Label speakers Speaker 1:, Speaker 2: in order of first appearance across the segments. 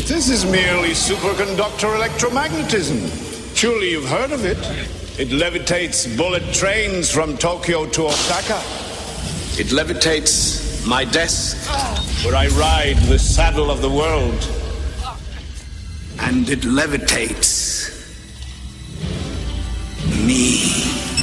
Speaker 1: This is merely superconductor electromagnetism. Surely you've heard of it. It levitates bullet trains from Tokyo to Osaka. It levitates my desk, where I ride the saddle of the world. And it levitates me.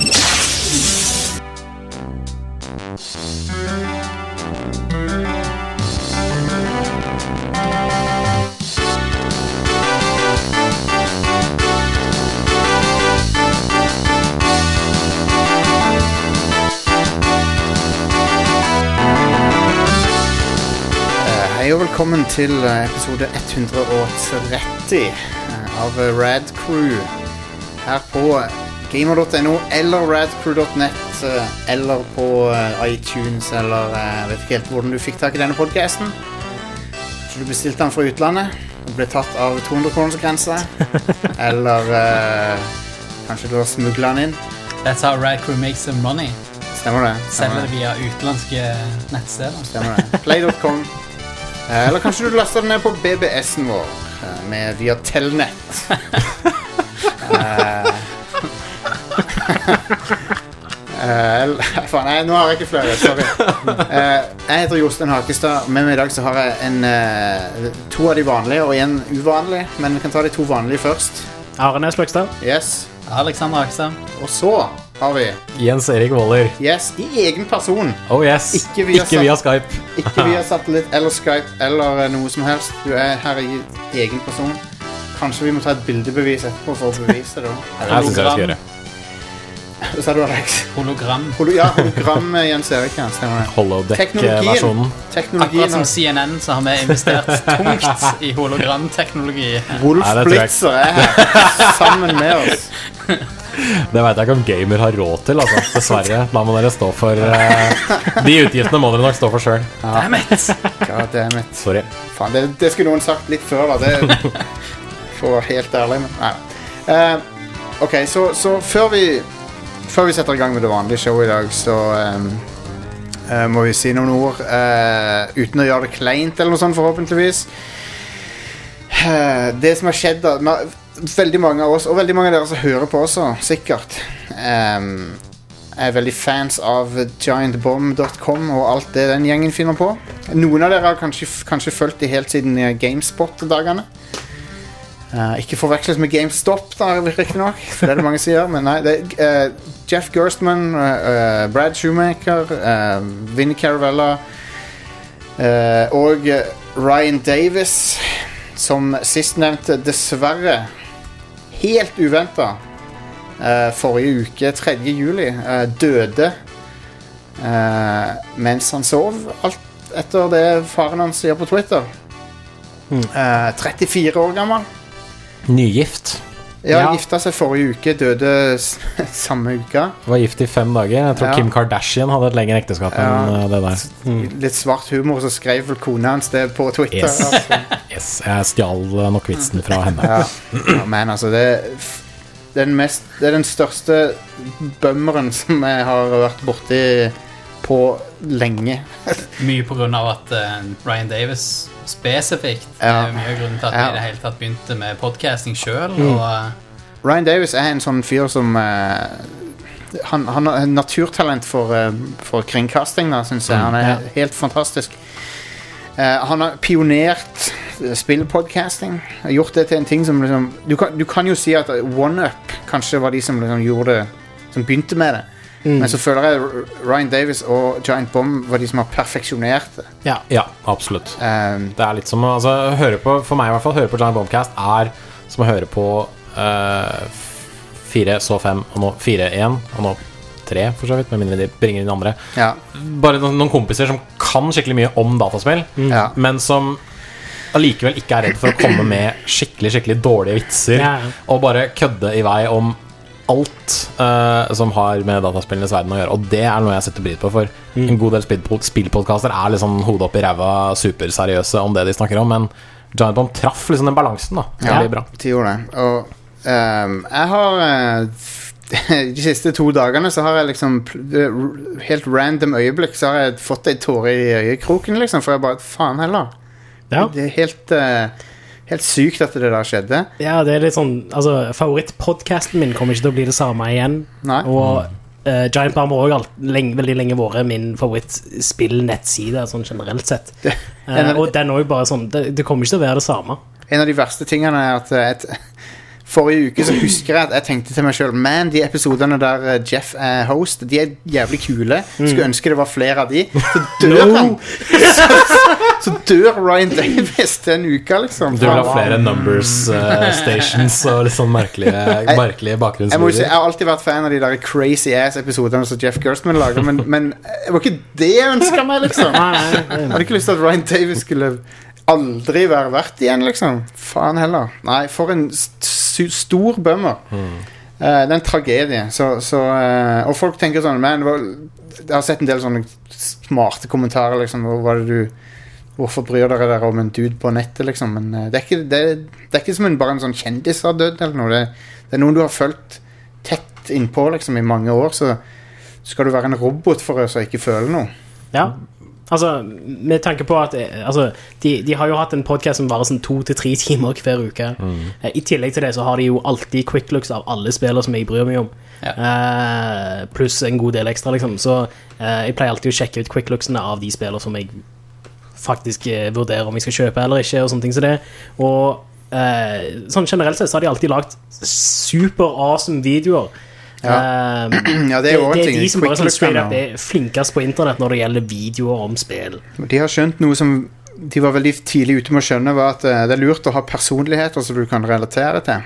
Speaker 2: Hei og velkommen til episode 130 av Rad Crew her på gamer.no eller radcrew.net eller på iTunes eller jeg vet ikke helt hvordan du fikk tak i denne podcasten. Så du bestilte den fra utlandet og ble tatt av 200 kroners grense eller kanskje du har smuglet den inn.
Speaker 3: That's how Rad Crew makes some money.
Speaker 2: Stemmer det.
Speaker 3: Selger det via utenlandske nettsteder.
Speaker 2: Stemmer det. Play.com eller kanskje du laster den ned på BBS-en vår med via Telnet. Nei, nå har jeg ikke flere, sorry. Jeg heter Jostein Hakestad. Med meg i dag så har jeg to av de vanlige og en uvanlig, men vi kan ta de to vanlige først.
Speaker 4: Arne Sløgstad.
Speaker 2: Yes.
Speaker 3: Alexander Hakestad.
Speaker 2: Og så har vi
Speaker 4: Jens Erik Våler.
Speaker 2: Yes, i egen person.
Speaker 4: Oh yes, ikke via Skype.
Speaker 2: Ikke via satellitt eller Skype eller noe som helst. Du er her i egen person. Kanskje vi må ta et bildebevis etterpå for å bevise det.
Speaker 4: Jeg synes jeg skal gjøre.
Speaker 2: Hva sa du, Alex?
Speaker 3: Hologram.
Speaker 2: Hologram Jens Erik, ja, stemmer det.
Speaker 4: Holodeck-versjonen.
Speaker 3: Akkurat som CNN så har vi investert tungt i hologramteknologi.
Speaker 2: Wolf Blitzer er her sammen med oss.
Speaker 4: Det vet jeg ikke om gamer har råd til, altså. Dessverre. Da må dere stå for de utgiftene må dere nok stå for selv.
Speaker 3: Damn it.
Speaker 2: God damn it.
Speaker 4: Sorry.
Speaker 2: Faen, det skulle noen sagt litt før da. Det for helt ærlig. Nei. Ok, så før vi setter i gang med det vanlige showet i dag, så må vi si noen ord uten å gjøre det kleint eller noe sånt, forhåpentligvis. Det som har skjedd da, veldig mange av oss, og veldig mange av dere som hører på også, sikkert, er veldig fans av giantbomb.com og alt det den gjengen finner på. Noen av dere har kanskje fulgt det helt siden GameSpot-dagene. Ikke forveksles med GameStop da, riktig nok, for det er det mange sier, men nei, det er Jeff Gerstmann, Brad Shoemaker, Vinnie Caravella og Ryan Davis, som sistnevnte dessverre helt uventet forrige uke, 3. juli, døde mens han sov, alt etter det faren hans sier på Twitter. 34 år gammel.
Speaker 4: Nygift.
Speaker 2: Ja, gifta seg forrige uke, døde samme uka.
Speaker 4: Var gift i 5 dager. Jeg tror Kim Kardashian hadde et lengre ekteskap enn det der.
Speaker 2: Litt svart humor, så skrev vel kona hans det på Twitter.
Speaker 4: Yes.
Speaker 2: Altså.
Speaker 4: Yes, jeg stjal nok vitsen fra henne.
Speaker 2: Ja, men altså, det er den største bømmeren som jeg har vært borti på lenge.
Speaker 3: Mye på grunn av at Ryan Davis spesifikt mye grunn til at vi i det hele tatt begynte med podcasting selv og
Speaker 2: Ryan Davis er en sånn fyr som han har en naturtalent for kringkasting da, synes jeg. Han er helt fantastisk. Han har pionert spillpodcasting, har gjort det til en ting som liksom, du kan jo si at OneUp kanskje var de som liksom gjorde det, som begynte med det. Men så føler jeg Ryan Davis og Giant Bomb var de som har perfeksjonert det.
Speaker 4: Ja, absolutt. Det er litt som å høre på, for meg i hvert fall, høre på Giant Bombcast er som å høre på 4, så 5, og nå 4-1, og nå 3 for så vidt, med mindre de bringer inn andre. Bare noen kompiser som kan skikkelig mye om dataspill, men som allikevel ikke er redd for å komme med skikkelig dårlige vitser, og bare kødde i vei om alt som har med dataspillenes verden å gjøre. Og det er noe jeg setter pris på, for en god del spillpodcaster er liksom hodet opp i ræva superseriøse om det de snakker om, men Giant Bomb traff liksom den balansen da. Det blir bra.
Speaker 2: De gjorde det. Og jeg har de siste 2 dagene så har jeg liksom helt random øyeblikk så har jeg fått en tåre i øyekroken liksom, for jeg bare, faen heller. Det er helt helt sykt at det der skjedde.
Speaker 5: Ja, det litt sånn, altså, favorittpodcasten min kommer ikke til å bli det samme igjen.
Speaker 2: Nei.
Speaker 5: Og Giant Bomb har også veldig lenge vært min favorittspill-nettside, sånn generelt sett. Og den er jo bare sånn, det kommer ikke til å være det samme.
Speaker 2: En av de verste tingene er at forrige uke så husker jeg at jeg tenkte til meg selv, man, de episoderne der Jeff er host, de er jævlig kule. Skulle ønske det var flere av de. Så dør han. Så dør Ryan Davis den uka, liksom.
Speaker 4: Du vil ha flere numbers stations og litt sånn merkelige bakgrunnslyder.
Speaker 2: Jeg har alltid vært fan av de der crazy ass episoderne som Jeff Gerstmann lager, men det var ikke det jeg ønsket meg, liksom. Jeg hadde ikke lyst til at Ryan Davis skulle aldri være verdt igjen, liksom. Faen heller. Nei, for en stor bummer. Det er en tragedie. Og folk tenker sånn, man, jeg har sett en del sånne smarte kommentarer, liksom. Hvorfor bryr dere om en dude på nettet, liksom? Men det er ikke som bare en sånn kjendis har dødd, eller noe. Det er noen du har følt tett innpå, liksom, i mange år, så skal du være en robot for å ikke føle noe.
Speaker 5: Ja. Altså, med tanke på at de har jo hatt en podcast som varer sånn 2 til 3 timer hver uke. I tillegg til det så har de jo alltid quick looks av alle spillere som jeg bryr meg om. Pluss en god del ekstra, liksom. Så jeg pleier alltid å sjekke ut quick looksene av de spillere som jeg faktisk vurderer om jeg skal kjøpe eller ikke, og sånne ting som det. Og sånn generelt sett så har de alltid lagt super awesome videoer.
Speaker 2: Ja, det er jo en ting.
Speaker 5: De som bare sånn straight up er flinkest på internett når det gjelder videoer om spill.
Speaker 2: De har skjønt noe som de var veldig tidlig ute med å skjønne, var at det er lurt å ha personligheter som du kan relatere til.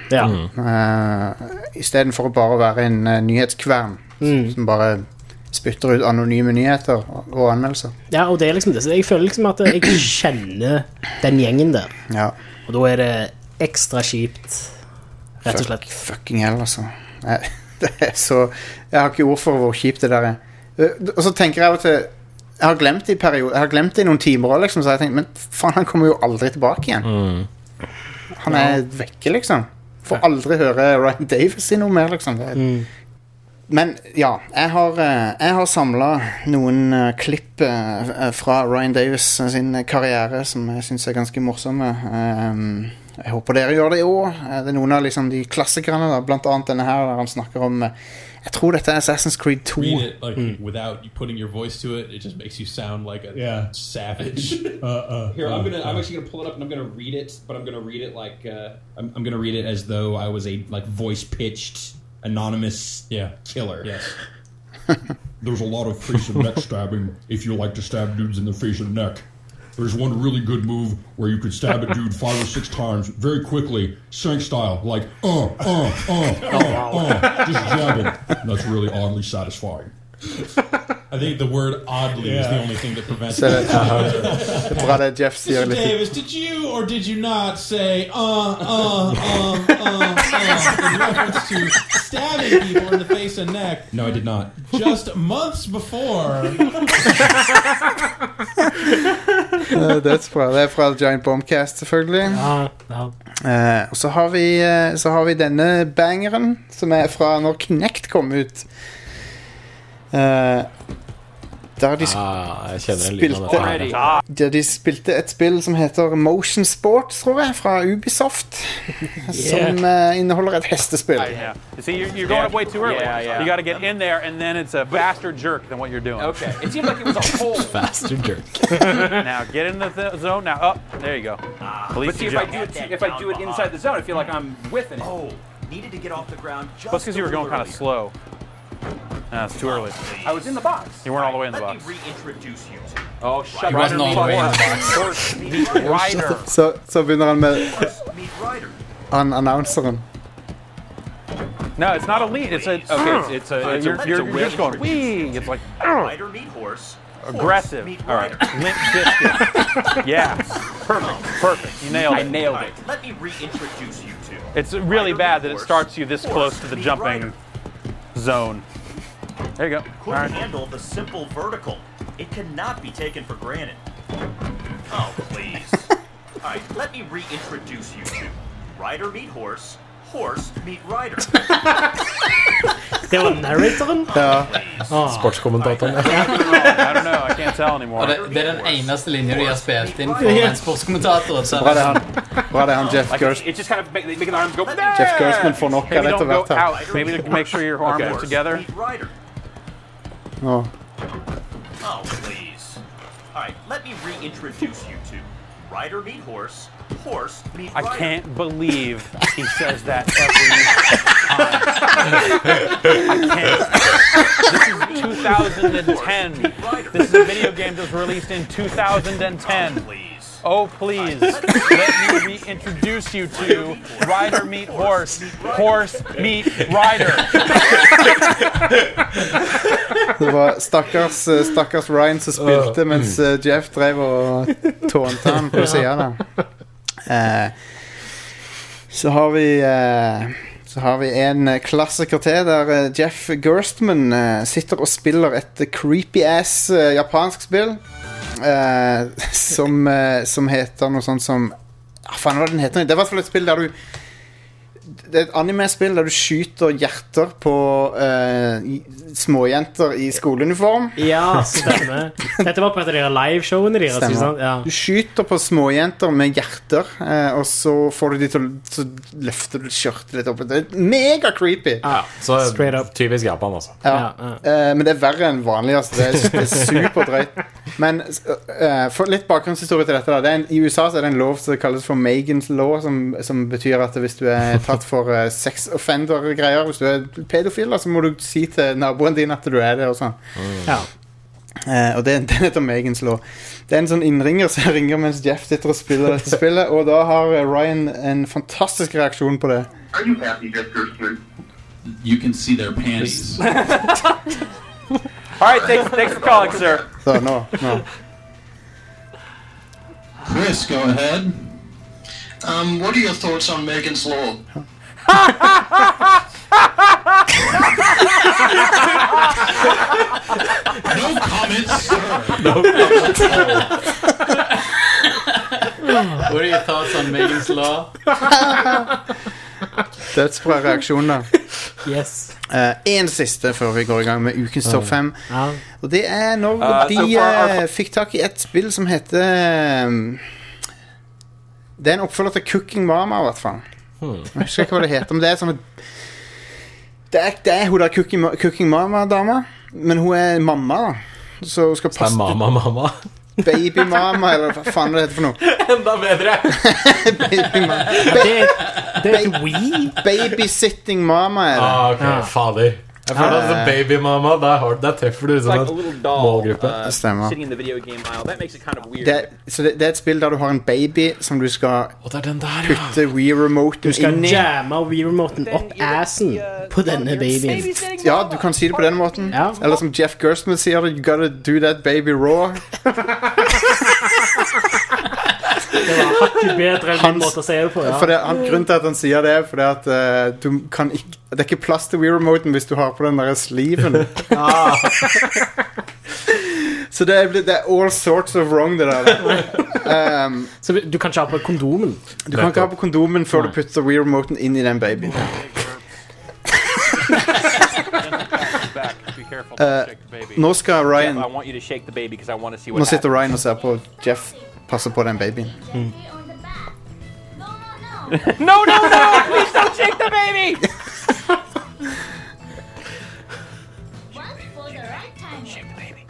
Speaker 2: I stedet for å bare være en nyhetskvern som bare spytter ut anonyme nyheter og anmeldelser. Ja,
Speaker 5: og det er liksom det. Så jeg føler liksom at jeg kjenner den gjengen der.
Speaker 2: Ja.
Speaker 5: Og da er det ekstra kjipt, rett og slett.
Speaker 2: Fucking hell, altså. Det er så... Jeg har ikke ord for hvor kjipt det der er. Og så tenker jeg at jeg har glemt det i perioder. Jeg har glemt det i noen timer også, liksom. Så jeg tenker, men faen, han kommer jo aldri tilbake igjen. Han er vekke, liksom. Får aldri høre Ryan Davis i noe mer, liksom. Men ja, jeg har samlet noen klipp fra Ryan Davis sin karriere som jeg synes er ganske morsomme. Jeg håper dere gjør det i år. Det er noen av liksom, de klassikerne da, blant annet denne her der han snakker om jeg tror dette er Assassin's Creed 2.
Speaker 6: Read it like, without putting your voice to it. It just makes you sound like a savage. Here, I'm actually gonna pull it up and I'm gonna read it, but I'm gonna read it like I'm gonna read it as though I was a like voice pitched anonymous killer. Yes. There's a lot of face and neck stabbing if you like to stab dudes in the face and neck. There's one really good move where you could stab a dude 5 or 6 times very quickly, Shank style, like just jabbing. That's really oddly satisfying. I think the word oddly is the only thing that prevents it.
Speaker 2: Jeff
Speaker 6: Mr. Davis, did you or did you not say in reference to stabbing people in the face and neck? No, I did not. Just months before.
Speaker 2: Det er fra Giant Bombcast, selvfølgelig. Og så har vi denne bangeren, som er fra når Kinect kom ut. Der de spilte et spill som heter Motion Sports, tror jeg, fra Ubisoft, som inneholder et hestespill.
Speaker 7: See, you're going up way too early. You got to get in there, and then it's a faster jerk than what you're doing.
Speaker 8: Okay. It seemed like it was a whole
Speaker 4: faster jerk.
Speaker 7: Now get in the zone. Now up. There you go.
Speaker 8: But see, if I do it inside the zone, I feel like I'm whiffing it. Oh, needed to get off the ground.
Speaker 7: Plus, because you were going kind of slow. It's too early.
Speaker 8: I was in the box.
Speaker 7: You weren't all the way in the box.
Speaker 8: Let me reintroduce you to. Oh, shut
Speaker 3: He wasn't all the way in the box.
Speaker 2: Så begynner han med annonseren.
Speaker 7: No, it's not a lead. It's a it's a you're just going wee. It's like
Speaker 8: rider meet horse.
Speaker 7: Aggressive. All right. Limp Bizkit. Yeah. Perfect. You nailed it.
Speaker 8: I nailed it. Let me reintroduce you to.
Speaker 7: It's really bad that it starts you this close to the jumping zone. There you go.
Speaker 8: Couldn't handle the simple vertical. It cannot be taken for granted. Oh, please. All right, let me reintroduce you to rider meet horse, horse meet rider.
Speaker 5: Det var narratoren?
Speaker 2: Ja.
Speaker 4: Sportskommentatoren.
Speaker 7: I don't know. I can't tell anymore.
Speaker 3: Det den eneste linjen de har spilt inn for en sportskommentator.
Speaker 2: Bra det han Jeff Gerstmann.
Speaker 7: It just kind of make the arms go.
Speaker 2: Jeff Gerstmann får nok av dette hvert her.
Speaker 7: Maybe make sure your arms are together.
Speaker 2: Oh,
Speaker 8: please. All right, let me reintroduce you to Rider meet horse, horse meet rider.
Speaker 7: I can't believe he says that every time. I can't. This is 2010. This is a video game that was released in 2010. Oh, please. Let me reintroduce you to Rider meet horse, horse meet rider.
Speaker 2: Det var stakkars Ryan som spilte mens Jeff drev og tånte han på siden der. Så har vi en klassiker til der Jeff Gerstmann sitter og spiller et creepy-ass japansk spill som heter noe sånt som faen hva den heter. Det er i hvert fall et spill der du det er et anime-spill der du skyter hjerter på småjenter i skoleuniform.
Speaker 5: Ja, stemmer. Dette var på et av de live-showene deres.
Speaker 2: Stemmer. Ja. Du skyter på småjenter med hjerter, og så får du de til så løfter du skjørtet litt opp. Det er mega creepy.
Speaker 4: Ja, så typisk Japan også.
Speaker 2: Ja. Men det er verre enn vanlig. Altså. Det er superdrøyt. Men for litt bakgrunnshistorie til dette da. I USA så er det en lov som kalles for Megan's Law, som betyr at hvis du er tatt for sex offender-greier, hvis du er pedofil, så må du si til naboen din at du er det og sånn.
Speaker 5: Ja.
Speaker 2: Og den heter Megan's Law. Det er en sånn innringer som ringer mens Jeff sitter og spiller dette spillet, og da har Ryan en fantastisk reaksjon på det.
Speaker 9: Are you happy, Jeff Gerstmann? You can see their panties.
Speaker 7: All right, thanks for calling, sir.
Speaker 2: Så nå.
Speaker 9: Chris, go ahead. What are your thoughts on Megan's Law? No comments, sir.
Speaker 3: No What are your thoughts on Megan's Law?
Speaker 2: Dødsbra reaksjon da.
Speaker 5: Yes.
Speaker 2: En siste før vi går i gang med ukens topp 5. Og det er når de fikk tak i et spill som heter det er en oppfølger til Cooking Mama i hvert fall. Jeg husker ikke hva det heter, men det er sånn det er hun der Cooking Mama-dama, men hun er mamma da. Så hun skal passe
Speaker 4: mamma.
Speaker 2: Baby Mama, eller hva faen det heter for noe.
Speaker 4: Enda bedre.
Speaker 2: Baby Mama.
Speaker 5: Det er et Wii.
Speaker 2: Babysitting Mama er det.
Speaker 4: Ok, fader. Jeg føler at Baby Mama, der treffer du sånn en målgruppe.
Speaker 2: Det stemmer. Det er et spill der du har en baby som du skal putte Wii-remoten inn i.
Speaker 5: Du skal jamme Wii-remoten opp assen på denne babyen.
Speaker 2: Ja, du kan si det på den måten. Eller som Jeff Gerstmann sier det, you gotta do that baby raw.
Speaker 5: Det var hakket bedre enn min måte å si det på,
Speaker 2: grunnen til at han sier det er fordi at du kan ikke, det er ikke plass til Wii-remoten hvis du har på den der sleeven. Så det er all sorts of wrong det der.
Speaker 5: Så du kan ikke ha på kondomen?
Speaker 2: Du kan ikke ha på kondomen før du putter Wii-remoten inn i den babyen. Nå skal Ryan nå sitter Ryan og ser på Jeff passe på den babyen.
Speaker 7: No! Please don't shake the baby! Shake the baby.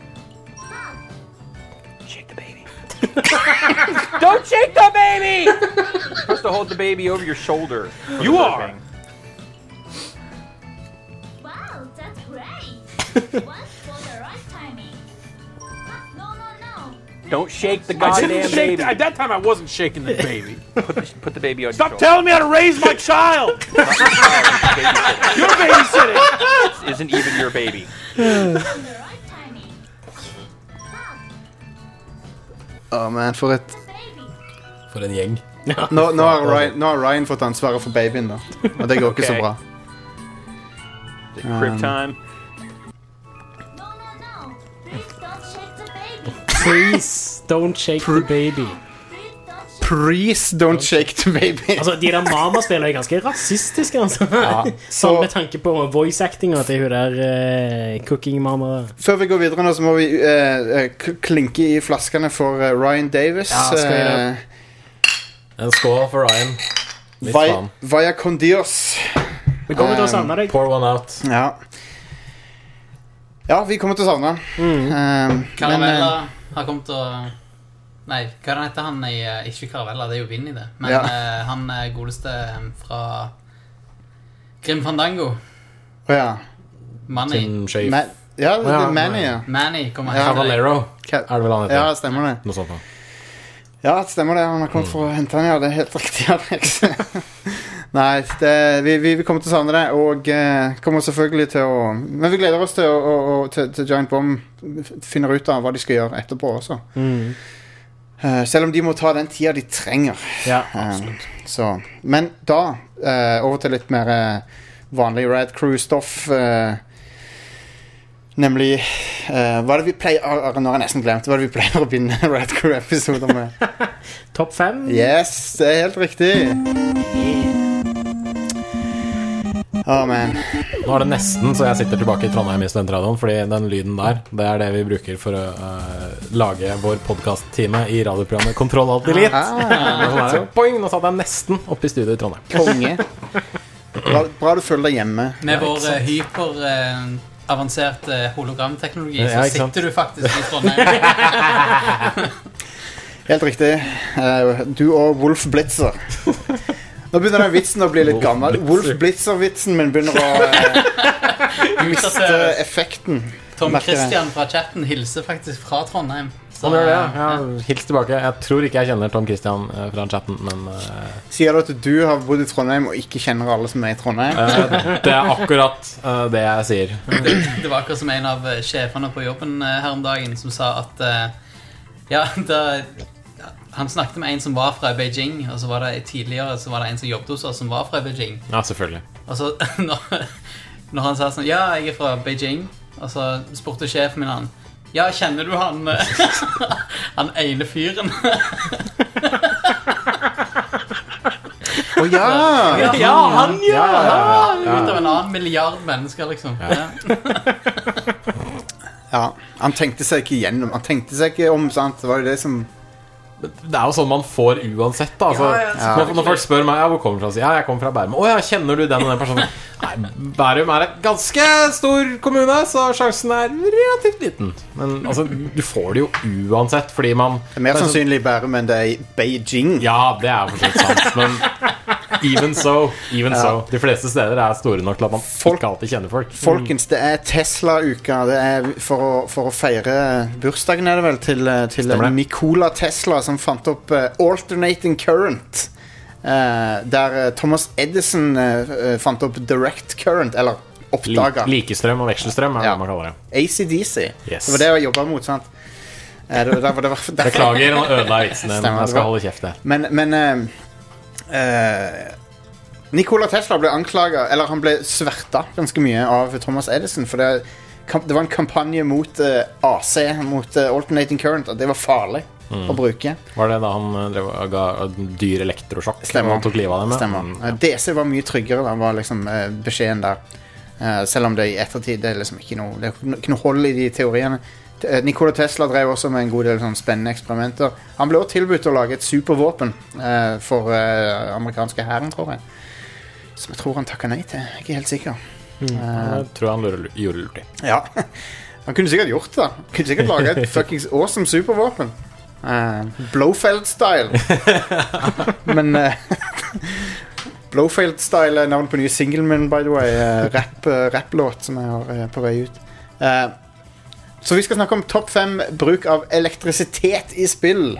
Speaker 7: Shake the baby. Don't shake the baby! You're supposed to hold the baby over your shoulder. You are!
Speaker 10: Wow, that's great.
Speaker 7: Don't shake the goddamn baby.
Speaker 6: At that time, I wasn't shaking the baby.
Speaker 7: Put the baby on.
Speaker 6: Stop telling me how to raise my child.
Speaker 7: You're babysitting. This isn't even your baby.
Speaker 2: Man, for
Speaker 4: en gjeng.
Speaker 2: Nå har Ryan fått ansvaret for babyen da. Og det går ikke så bra.
Speaker 7: Crib time.
Speaker 5: Please don't shake the baby.
Speaker 2: Please don't shake the baby.
Speaker 5: Altså, de der Mama-spillene er ganske rasistiske, altså. Sånn med tanke på voice-actinga til hun der Cooking Mama.
Speaker 2: Før vi går videre nå, så må vi klinke i flaskene for Ryan Davis.
Speaker 4: En skål for Ryan.
Speaker 2: Vaya con Dios.
Speaker 5: Vi kommer til å savne deg.
Speaker 4: Pour one out.
Speaker 2: Ja, vi kommer til å savne
Speaker 3: Caravella har kommet til å... Nei, hva heter han i... Ikke Caravella, det er jo Vinny det. Men han er godeste fra Grim Fandango. Manny. Manny kommer her.
Speaker 4: Cavallero. Er det vel han heter?
Speaker 2: Ja, stemmer det.
Speaker 4: Noe sånt da.
Speaker 2: Ja, det stemmer det. Han har kommet for å hente han, det er helt riktig, Alex. Nei, vi kommer til å savne det, og kommer selvfølgelig til å... Men vi gleder oss til Giant Bomb finner ut av hva de skal gjøre etterpå også. Selv om de må ta den tida de trenger.
Speaker 5: Ja, absolutt.
Speaker 2: Men da, over til litt mer vanlig Rad Crew-stoff... Nemlig hva er det vi pleier nå har jeg nesten glemt hva er det vi pleier å begynne Rad Crew-episoder med.
Speaker 5: Topp 5.
Speaker 2: Yes, det er helt riktig. Man.
Speaker 4: Nå er det nesten så jeg sitter tilbake i Trondheim i Studentradioen, fordi den lyden der, det er det vi bruker for å lage vår podcast-time i radioprogrammet Kontroll Alt Elite. Boing, nå satt jeg nesten oppe i studio i Trondheim.
Speaker 2: Konge. Bra du føler deg hjemme.
Speaker 3: Med vår avansert hologramteknologi, så sitter du faktisk i Trondheim.
Speaker 2: Helt riktig. Du og Wolf Blitzer. Nå begynner den vitsen å bli litt gammel. Wolf Blitzer-vitsen min begynner å miste effekten.
Speaker 3: Tom Christian fra chatten hilser faktisk fra Trondheim.
Speaker 4: Han gjør det, ja. Hils tilbake. Jeg tror ikke jeg kjenner Tom Christian fra chatten, men...
Speaker 2: Sier du at du har bodd i Trondheim og ikke kjenner alle som er i Trondheim?
Speaker 4: Det er akkurat det jeg sier.
Speaker 3: Det var akkurat som en av sjefene på jobben her om dagen som sa at han snakket med en som var fra Beijing, og så var det tidligere så var det en som jobbet hos oss som var fra Beijing.
Speaker 4: Ja, selvfølgelig.
Speaker 3: Og så når han sa sånn, ja, jeg er fra Beijing, og så spurte sjefen min han, ja, kjenner du han han ene fyren?
Speaker 2: Ja,
Speaker 3: han ut av en annen milliard mennesker liksom.
Speaker 2: Ja, han tenkte seg ikke igjennom. Han tenkte seg ikke om, sant? Det var jo det som...
Speaker 4: Det er jo sånn man får uansett da, altså. Når folk spør meg, hvor kommer du fra? Jeg kommer fra Bærum. Kjenner du den og den personen? Nei, Bærum er et ganske stor kommune, så sjansen er relativt liten. Men altså, du får det jo uansett, fordi man...
Speaker 2: Det er mer sannsynlig i Bærum enn det er i Beijing.
Speaker 4: Ja, det er for så sant, men... Even so. De fleste steder er store nok til at man ikke alltid kjenner folk.
Speaker 2: Folkens, det er Tesla-uka. Det er for å feire bursdagen er det vel til Nikola Tesla som fant opp alternating current. Der Thomas Edison fant opp direct current, eller oppdaget.
Speaker 4: Likestrøm og vekselstrøm er det man kaller det.
Speaker 2: AC/DC. Yes. Det var det jeg jobbet mot, sant?
Speaker 4: Beklager, nå ødela vitsen din. Jeg skal holde kjeft det.
Speaker 2: Men Nikola Tesla ble anklaget, eller han ble sverta ganske mye av Thomas Edison, for det var en kampanje mot AC, mot alternating current, og det var farlig å bruke.
Speaker 4: Var det da han ga dyr elektrosjokk?
Speaker 2: Stemmer.
Speaker 4: Han tok livet av dem?
Speaker 2: Stemmer. DC var mye tryggere, da var liksom beskjeden der. Selv om det i ettertid det er liksom ikke noe hold i de teoriene. Nikola Tesla drev også med en god del sånn spennende eksperimenter. Han ble også tilbudt å lage et supervåpen for amerikanske hæren, tror jeg. Som jeg tror han takket nei til. Jeg er ikke helt sikker.
Speaker 4: Jeg tror han gjorde lurt i.
Speaker 2: Ja, han kunne sikkert gjort det. Han kunne sikkert lage et fucking awesome supervåpen. Blofeld-style. Men Blofeld-style er navn på nye Singleman, by the way. Rap-låt som jeg har på vei ut. Så vi skal snakke om topp 5 bruk av elektrisitet i spill.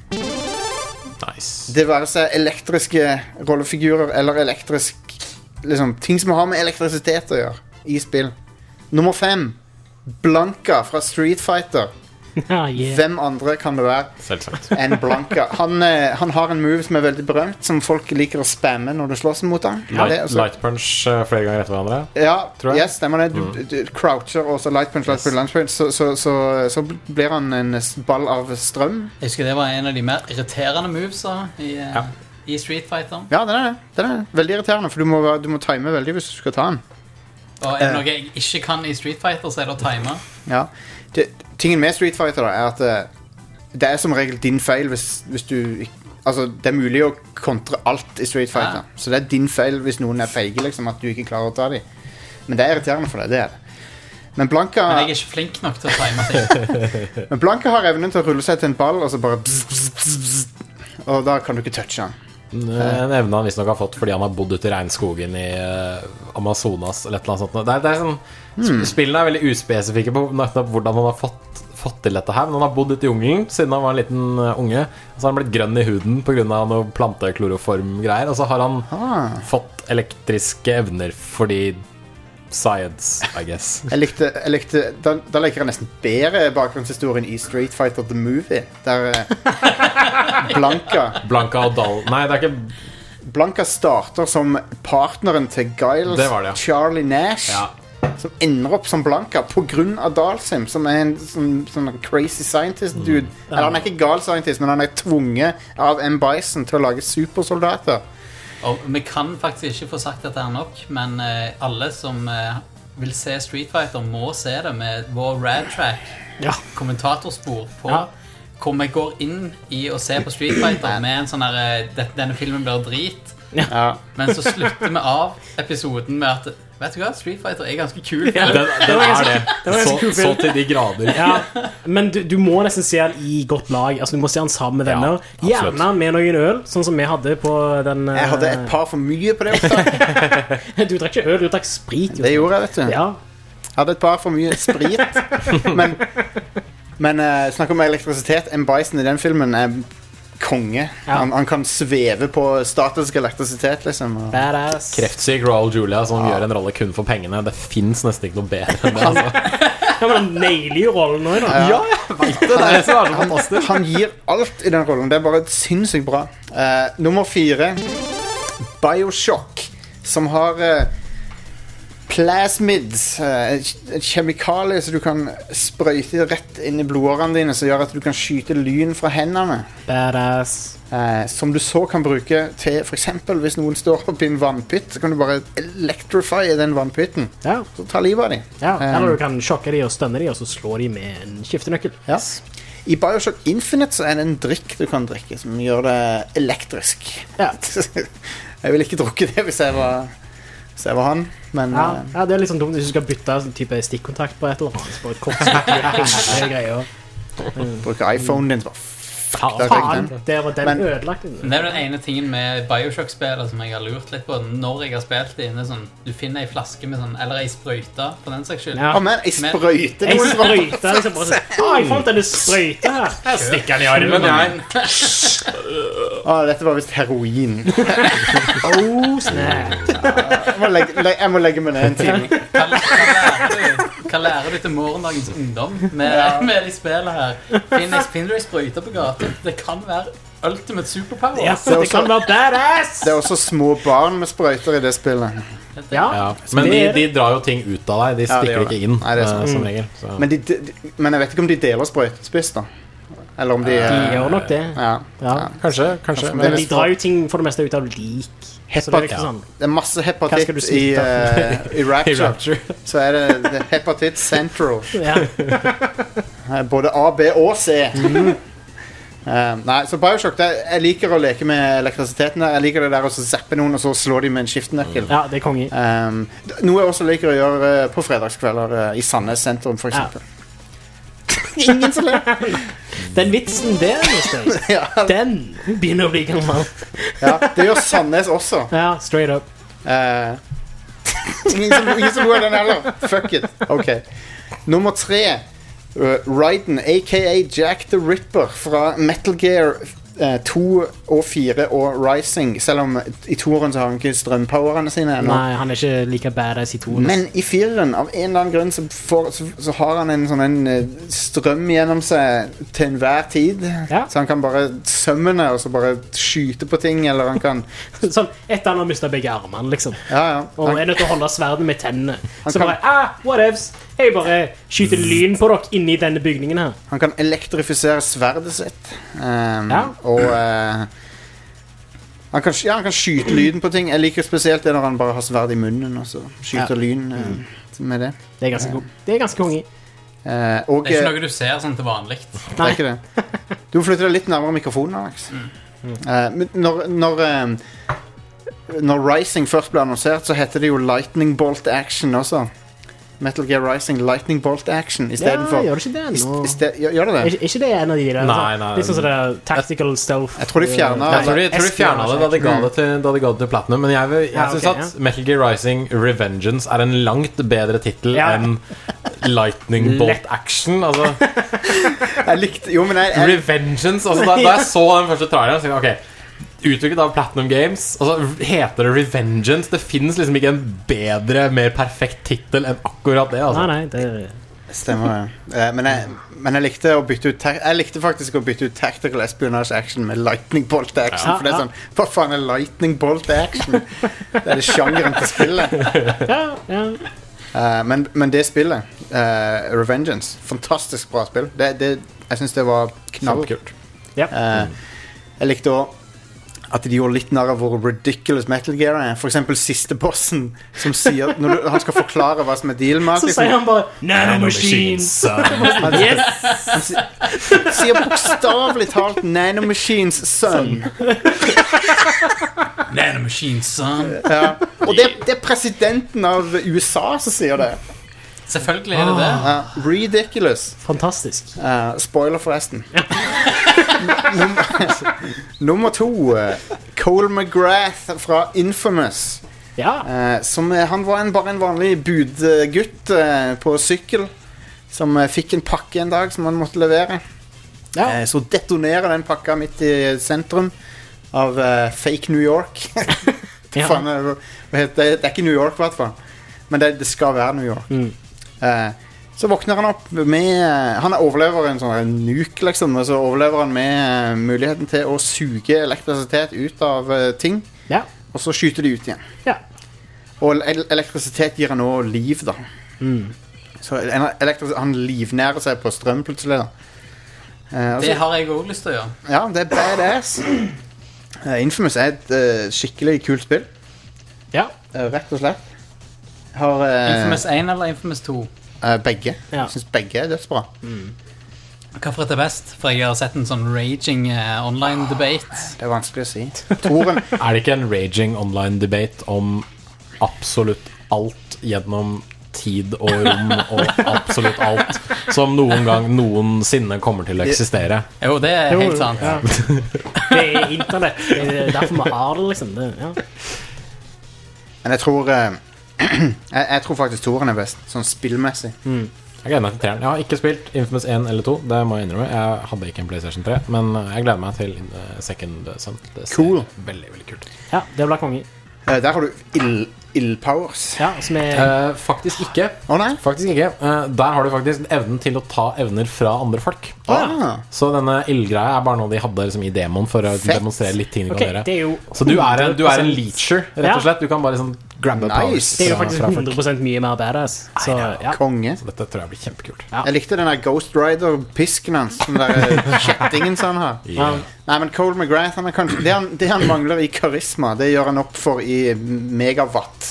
Speaker 4: Nice.
Speaker 2: Det være seg elektriske rollefigurer eller elektrisk liksom, ting som har med elektrisitet å gjøre i spill. Nummer 5 Blanka fra Street Fighter. Hvem andre kan det være enn Blanka? Han har en move som veldig berømt, som folk liker å spamme når du slåss mot han.
Speaker 4: Light punch flere ganger etter hverandre.
Speaker 2: Ja, yes, stemmer det. Du croucher og så light punch, så blir han en ball av strøm.
Speaker 3: Jeg husker det var en av de mer irriterende movesa i Street Fighter.
Speaker 2: Ja, den er veldig irriterende, for du må time veldig hvis du skal ta den.
Speaker 3: Og er det noe jeg ikke kan i Street Fighter, så er det å time.
Speaker 2: Ja, tingen med Street Fighter da, er at det er som regel din feil hvis du... Altså, det er mulig å kontre alt i Street Fighter. Så det er din feil hvis noen er feige, liksom, at du ikke klarer å ta dem. Men det er irriterende for deg, det er det. Men Blanka...
Speaker 3: Men jeg er ikke flink nok til å time ting.
Speaker 2: Men Blanka har evnen til å rulle seg til en ball, og så bare... Og da kan du ikke touche han.
Speaker 4: En evne han visst nok har fått fordi han har bodd ute i regnskogen i Amazonas eller et eller annet sånt. Det er sånn, spillene er veldig uspesifikke på hvordan han har fått til dette her. Men han har bodd ute i jungelen siden han var en liten unge. Og så har han blitt grønn i huden på grunn av noe plantekloroform-greier. Og så har han fått elektriske evner fordi science, I guess.
Speaker 2: Jeg likte da liker jeg nesten bedre bakgrunnshistorien i Street Fighter The Movie, der
Speaker 4: Blanka og Dal. Nei, det er ikke
Speaker 2: Blanka starter som partneren til Giles, Charlie Nash, som ender opp som Blanka på grunn av Dalsim, som er en sånn crazy scientist dude. Eller han er ikke gal scientist, men han er tvunget av M. Bison til å lage supersoldater.
Speaker 3: Og vi kan faktisk ikke få sagt dette her nok, men alle som vil se Street Fighter må se det med vår Rad Track kommentatorspor på, hvor vi går inn i å se på Street Fighter med en sånn her, denne filmen blir drit, men så slutter vi av episoden med at vet du hva, Street Fighter er ganske kul.
Speaker 4: Den er det. Så til de grader.
Speaker 5: Men du må nesten se den i godt lag. Altså, du må se den sammen med venner. Gjerne med noen øl, sånn som vi hadde på den
Speaker 2: Jeg hadde et par for mye på det ofte.
Speaker 5: Du drakk ikke øl, du drakk sprit.
Speaker 2: Det gjorde jeg, vet du. Jeg hadde et par for mye sprit. Men snakk om elektrisitet. M. Bison i den filmen er konge. Han kan sveve på statisk elektrisitet, liksom.
Speaker 5: Badass.
Speaker 4: Kreftsyk Raul Julia som gjør en rolle kun for pengene. Det finnes nesten ikke noe bedre enn det, altså.
Speaker 5: Men han nailer jo rollen nå, da.
Speaker 2: Ja, jeg vet det. Det er så fantastisk. Han gir alt i den rollen. Det er bare sinnssykt bra. Nummer 4 BioShock, som har plasmids, et kjemikalie så du kan sprøyte rett inn i blodårene dine, som gjør at du kan skyte lyn fra hendene.
Speaker 5: Badass.
Speaker 2: Som du så kan bruke til, for eksempel hvis noen står oppe i en vannpytt, så kan du bare electrify den vannpytten. Så ta livet av dem.
Speaker 5: Eller du kan sjokke dem og stønne dem, og så slå dem med en skiftenøkkel.
Speaker 2: I BioShock Infinite så er det en drikk du kan drikke som gjør det elektrisk. Jeg ville ikke drukke det hvis jeg var han, men
Speaker 5: det er litt sånn dumt hvis du skal bytte sånn type stikkontakt på et eller annet, på et kort greier.
Speaker 2: Bruker iPhone din,
Speaker 5: faen, det var den ødelagt.
Speaker 3: Det er den ene tingen med BioShock-spillet som jeg har lurt litt på når jeg har spilt det inne, sånn, du finner en flaske med sånn, eller en sprøyte på den saks skyld.
Speaker 2: Men en sprøyte?
Speaker 5: En sprøyte, liksom bare sånn, jeg fant denne sprøyte her.
Speaker 4: Jeg stikker den i armen,
Speaker 2: dette var vist heroin.
Speaker 5: Snap.
Speaker 2: Jeg må legge meg ned en time.
Speaker 3: Hva lærer du til morgendagens ungdom med de spillene her? Finner du en sprøyte på gata? Det kan være ultimate superpower.
Speaker 5: Det kan være badass.
Speaker 2: Det er også små barn med sprøyter i det spillet.
Speaker 4: Men de drar jo ting ut av deg. De stikker ikke inn.
Speaker 2: Nei, det er
Speaker 4: som regel så.
Speaker 2: Men jeg vet ikke om de deler sprøytespiss da. Eller om de
Speaker 5: gjør nok det.
Speaker 4: Kanskje.
Speaker 5: Men de drar jo ting for det meste ut av lik.
Speaker 2: Det er masse hepatitt i Rapture. Så er det hepatitt central. Både A, B og C. Nei, så BioShock, jeg liker å leke med elektrisiteten der. Jeg liker det der å zappe noen og så slå de med en skiftenøkkel.
Speaker 5: Ja, det er konge.
Speaker 2: Noe jeg også liker å gjøre på fredagskvelder i Sandnes sentrum for eksempel. Ingen som ler.
Speaker 5: Den vitsen der, den begynner å bli gammel.
Speaker 2: Det gjør Sandnes også.
Speaker 5: Straight up.
Speaker 2: Ingen som går den heller. Fuck it. Ok. Nummer 3 Raiden, a.k.a. Jack the Ripper fra Metal Gear 2 og 4 og Rising, selv om i 2-eren så har han ikke strømpowerene sine ennå.
Speaker 5: Nei, han er ikke like badass i 2-eren.
Speaker 2: Men i 4-eren, av en eller annen grunn, så har han en strøm gjennom seg til enhver tid. Så han kan bare summone og så bare skyte på ting, eller han kan
Speaker 5: sånn, etter han har mistet begge armene, liksom. Og er nødt til å holde sverdet med tennene. Så
Speaker 2: kan...
Speaker 5: bare, whatevs. Jeg bare skyter lyn på dere inni denne bygningen her.
Speaker 2: Han kan elektrifisere sverdet sitt. Og han kan skyte lyden på ting. Jeg liker spesielt det når han bare har sverd i munnen og så skyter lyn med det.
Speaker 5: Det er ganske god. Det er ganske konge.
Speaker 3: Det er ikke noe du ser sånn til vanlig.
Speaker 2: Det er ikke det. Du må flytte deg litt nærmere mikrofonen, Alex. Når Rising først ble annonsert, så heter det jo Lightning Bolt Action også. Metal Gear Rising Lightning Bolt Action i stedet for...
Speaker 5: gjør det ikke det nå?
Speaker 2: Gjør det det?
Speaker 5: Er ikke det en av de der?
Speaker 4: Nei.
Speaker 5: Litt sånn sånn tactical stealth.
Speaker 2: Jeg tror de fjernet
Speaker 4: Jeg tror de fjernet det da de ga det til Platinum. Men jeg synes at Metal Gear Rising Revengeance er en langt bedre titel enn Lightning Bolt Action. Altså
Speaker 2: Jeg likte...
Speaker 4: Revengeance, altså da jeg så den første traileren så jeg, utviklet av Platinum Games. Altså, heter det Revengeance? Det finnes liksom ikke en bedre, mer perfekt titel enn akkurat det, altså.
Speaker 5: Nei, det
Speaker 2: stemmer det. Men jeg likte å bytte ut Jeg likte faktisk å bytte ut Tactical Espionage Action med Lightning Bolt Action. For det er sånn, hva faen er Lightning Bolt Action? Det er det sjangeren til spillet. Men det spillet Revengeance, fantastisk bra spill. Jeg synes det var knallkult. Jeg likte også at de gjorde litt nær av hvor ridiculous Metal Gear er. For eksempel siste bossen som sier, når han skal forklare hva som er deal med
Speaker 5: så sier han bare Nanomachines.
Speaker 2: Han sier bokstavlig talt Nanomachines son.
Speaker 3: Nanomachines son.
Speaker 2: Og det er presidenten av USA som sier det.
Speaker 3: Selvfølgelig er det det.
Speaker 2: Ridiculous.
Speaker 5: Fantastisk.
Speaker 2: Spoiler forresten. Nummer 2 Cole McGrath fra Infamous. Han var bare en vanlig budgutt på sykkel som fikk en pakke en dag som han måtte levere. Så detonerer den pakka midt i sentrum av fake New York. Det er ikke New York i hvert fall, men det skal være New York. Så våkner han opp med han overlever en sånn nuke liksom, og så overlever han med muligheten til å suge elektrisitet ut av ting, og så skyter de ut igjen. Og elektrisitet gir han også liv da. Så han livnærer seg på strøm plutselig da.
Speaker 3: Det har jeg også lyst til å gjøre.
Speaker 2: Ja, det er badass. Infamous er et skikkelig kult spill. Rett og slett.
Speaker 3: Infamous 1 eller Infamous 2?
Speaker 2: Begge. Jeg synes begge er dødsbra.
Speaker 3: Hva for det best? For jeg har sett en sånn raging online debate.
Speaker 2: Det er vanskelig å si. Er
Speaker 4: det ikke en raging online debate om absolutt alt gjennom tid og rom og absolutt alt som noen gang noensinne kommer til å eksistere?
Speaker 3: Jo, det er helt sant.
Speaker 5: Det er internett. Det er derfor vi har det liksom.
Speaker 2: Men jeg tror faktisk toeren er best, sånn spillmessig.
Speaker 4: Jeg gleder meg til 3. Jeg har ikke spilt Infamous 1 eller 2, det må jeg innrømme. Jeg hadde ikke en PlayStation 3, men jeg gleder meg til Second Son. Det ser veldig, veldig kult.
Speaker 5: Ja, det blir konge.
Speaker 2: Der har du ildpowers.
Speaker 5: Ja, som
Speaker 4: faktisk ikke.
Speaker 2: Nei?
Speaker 4: Faktisk ikke. Der har du faktisk evnen til å ta evner fra andre folk. Så denne ildgreia er bare noe de hadde liksom, i demoen for å demonstrere litt ting de kan gjøre. Så du er en leecher, rett og slett. Du kan bare sånn grabbe powers.
Speaker 5: Det er jo faktisk 100% mye mer badass. Så,
Speaker 2: konge.
Speaker 4: Så dette tror jeg blir kjempekult.
Speaker 2: Jeg likte den der Ghost Rider-pisken hans, den der kjettingen som han har. Nei, men Cole McGrath det han mangler i karisma, det gjør han opp for i megawatt.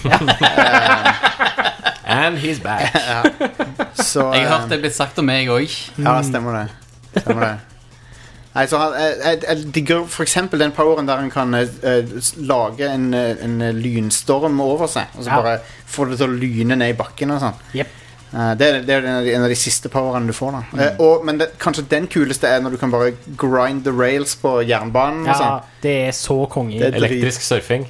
Speaker 4: And he's back.
Speaker 2: Så,
Speaker 3: jeg har hørt det blitt sagt om meg også.
Speaker 2: Ja, stemmer det. Nei, så jeg digger for eksempel den poweren der han kan lage en lynstorm over seg, og så bare få det til å lyne ned i bakken og sånn. Det er en av de siste powerene du får da. Men kanskje den kuleste er når du kan bare grind the rails på jernbanen og sånn.
Speaker 5: Det er så konge.
Speaker 4: Elektrisk surfing.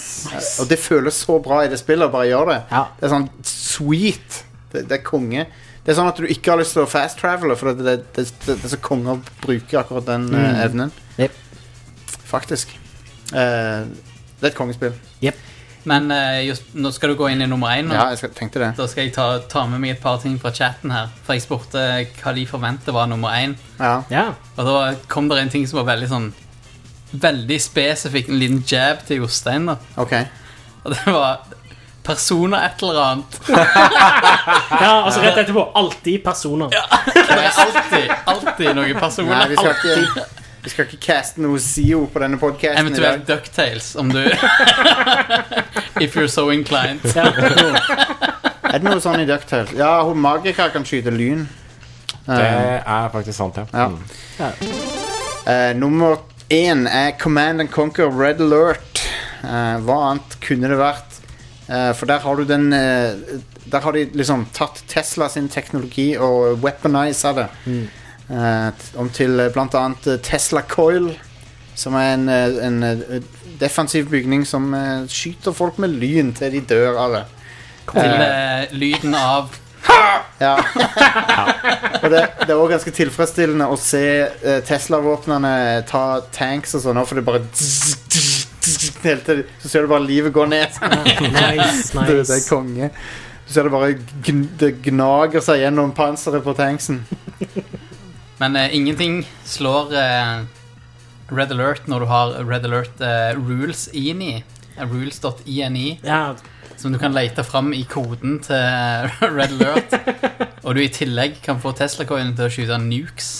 Speaker 2: Og det føles så bra i det spillet å bare gjøre det. Det er sånn sweet. Det er konge. Det sånn at du ikke har lyst til å fast-travele, for det er så konge å bruke akkurat den evnen.
Speaker 5: Yep.
Speaker 2: Faktisk. Det er et kongespill.
Speaker 5: Yep.
Speaker 3: Men nå skal du gå inn i nummer 1 nå.
Speaker 2: Ja, jeg tenkte det.
Speaker 3: Da skal jeg ta med meg et par ting fra chatten her. For jeg spurte hva de forventet var nummer 1.
Speaker 2: Ja.
Speaker 3: Og da kom det en ting som var veldig spesifikk. En liten jab til Jostein da.
Speaker 2: Ok.
Speaker 3: Og det var Persona et eller annet.
Speaker 5: Ja, altså rett etterpå. Alltid personer.
Speaker 3: Ja, det er alltid noen personer.
Speaker 2: Nei, vi skal ikke caste noe Zio på denne podcasten.
Speaker 3: Eventuelt DuckTales, om du If you're so inclined.
Speaker 2: Er det noe sånn i DuckTales? Ja, hun Magika kan skyte lyn.
Speaker 4: Det er faktisk sant, ja.
Speaker 2: Nummer 1 er Command & Conquer Red Alert. Hva annet kunne det vært? For der har du der har de liksom tatt Tesla sin teknologi og weaponized det om til blant annet Tesla Coil, som er en defensiv bygning som skyter folk med lyn til de dør av det.
Speaker 3: Til lyden av
Speaker 2: ja. Og det er også ganske tilfredsstillende å se Tesla-våpnene ta tanks og sånn, for det bare så ser du bare livet gå ned.
Speaker 5: Nice.
Speaker 2: Det er konge. Så ser du bare det gnager seg gjennom panseret på tanksen.
Speaker 3: Men ingenting slår Red Alert når du har Red Alert rules ini. Rules.ini.
Speaker 5: Ja.
Speaker 3: Som du kan lete frem i koden til Red Alert. Og du i tillegg kan få Tesla-coinen til å skyte nukes.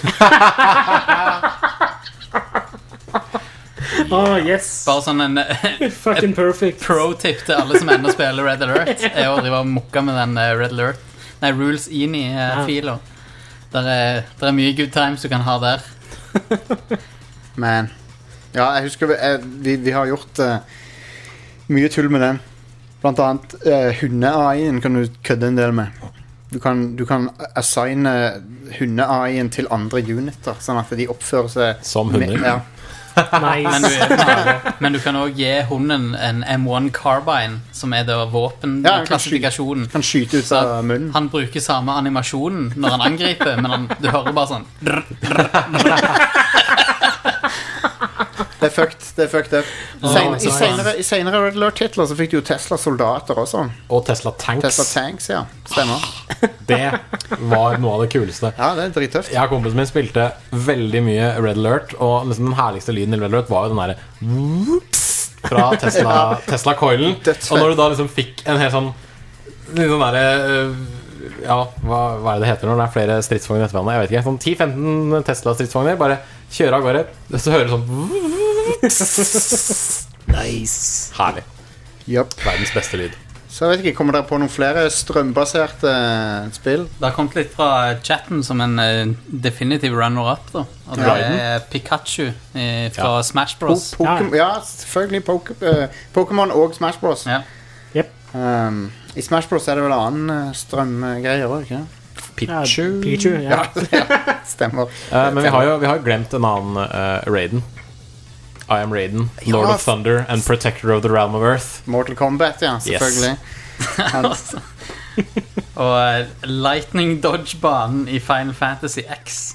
Speaker 5: Yes.
Speaker 3: Bare sånn en
Speaker 5: fucking perfect
Speaker 3: pro-tip til alle som ender spiller Red Alert er å drive og mokka med den Red Alert. Nei, rules ini-filer. Der er mye good times du kan ha der.
Speaker 2: Men ja, jeg husker vi har gjort mye tull med den. Blant annet hunde-AI-en kan du kødde en del med. Du kan assigne hunde-AI-en til andre uniter, sånn at de oppfører seg
Speaker 4: som hunder.
Speaker 2: Ja.
Speaker 5: Nice.
Speaker 3: Men du kan også gi hunden en M1 Carbine, som er da våpenklassifikasjonen.
Speaker 2: Kan skyte ut av munnen.
Speaker 3: Han bruker samme animasjonen når han angriper, men du hører bare sånn
Speaker 2: Det er fucked up. I senere Red Alert-titler så fikk du jo Tesla-soldater også.
Speaker 4: Og Tesla-tanks.
Speaker 2: Tesla-tanks, ja. Stemmer.
Speaker 4: Det var noe av det kuleste.
Speaker 2: Ja, det er drittøft.
Speaker 4: Jeg og kompisen min spilte veldig mye Red Alert, og liksom den herligste lyden i Red Alert var jo den der fra Tesla-coilen. Og når du da liksom fikk en helt sånn der ja, hva er det heter når det er flere stridsvogner etter hverandre? Jeg vet ikke, sånn 10-15 Tesla-stridsvogner bare kjøre av gårde, så hører du sånn
Speaker 5: nice.
Speaker 4: Herlig.
Speaker 2: Yep.
Speaker 4: Verdens beste lyd.
Speaker 2: Så jeg vet ikke, kommer dere på noen flere strømbaserte spill?
Speaker 3: Det har kommet litt fra chatten som en definitive runner-up da. Og det er Pikachu fra Smash Bros.
Speaker 2: Ja, selvfølgelig Pokémon og Smash Bros.
Speaker 3: Ja.
Speaker 5: Yep.
Speaker 2: I Smash Bros er det vel annen strømgreier også, ikke?
Speaker 5: Pikachu, ja.
Speaker 2: Stemmer.
Speaker 4: Men vi har jo glemt en annen Raiden. I am Raiden, Lord of Thunder and Protector of the Realm of Earth.
Speaker 2: Mortal Kombat, ja, selvfølgelig.
Speaker 3: Og Lightning Dodge-banen i Final Fantasy X.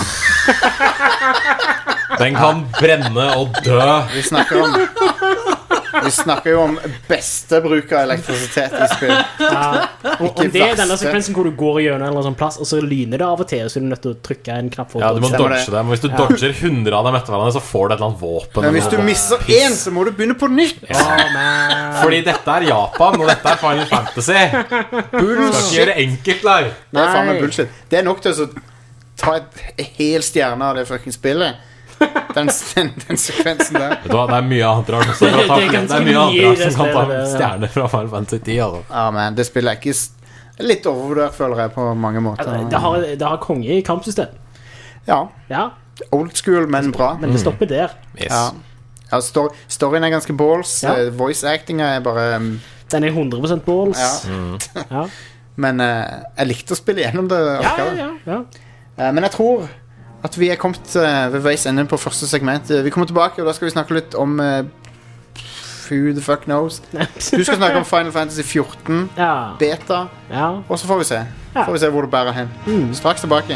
Speaker 4: Den kan brenne og dø.
Speaker 2: Vi snakker jo om beste bruk av elektrisitet i spill.
Speaker 5: Ja. Og det er denne sekvensen hvor du går gjennom en sånn plass, og så lyner det av og til, så er du nødt til å trykke en knapp for
Speaker 4: å du må dodge det. Men hvis du dodger 100 av dem etter hverandre, så får du et eller annet våpen.
Speaker 2: Men hvis du misser én, så må du begynne på nytt.
Speaker 4: Fordi dette er Japan, og dette er Final Fantasy. Bullshit. Skal ikke gjøre enkelt der.
Speaker 2: Nei, faen meg bullshit. Det er nok til å ta et hel stjerne av det fucking spillet. Den sekvensen der.
Speaker 4: Det er mye annet rart også. Det er mye annet rart som kan ta stjerner fra Final Fantasy 10 altså.
Speaker 2: Ja, men det spillet er ikke litt overvurdert, føler jeg, på mange måter.
Speaker 5: Det har konge i kampsystem.
Speaker 2: Ja. Old school, men bra.
Speaker 5: Men det stopper der.
Speaker 2: Ja, storyen er ganske balls. Voice actinga er bare
Speaker 5: den er 100% balls.
Speaker 2: Ja. Men jeg likte å spille gjennom det. Men jeg tror at vi er kommet ved veis enden på første segment. Vi kommer tilbake, og da skal vi snakke litt om who the fuck knows. Du skal snakke om Final Fantasy 14 beta, og så får vi se. Får vi se hvor det bærer hen. Straks tilbake.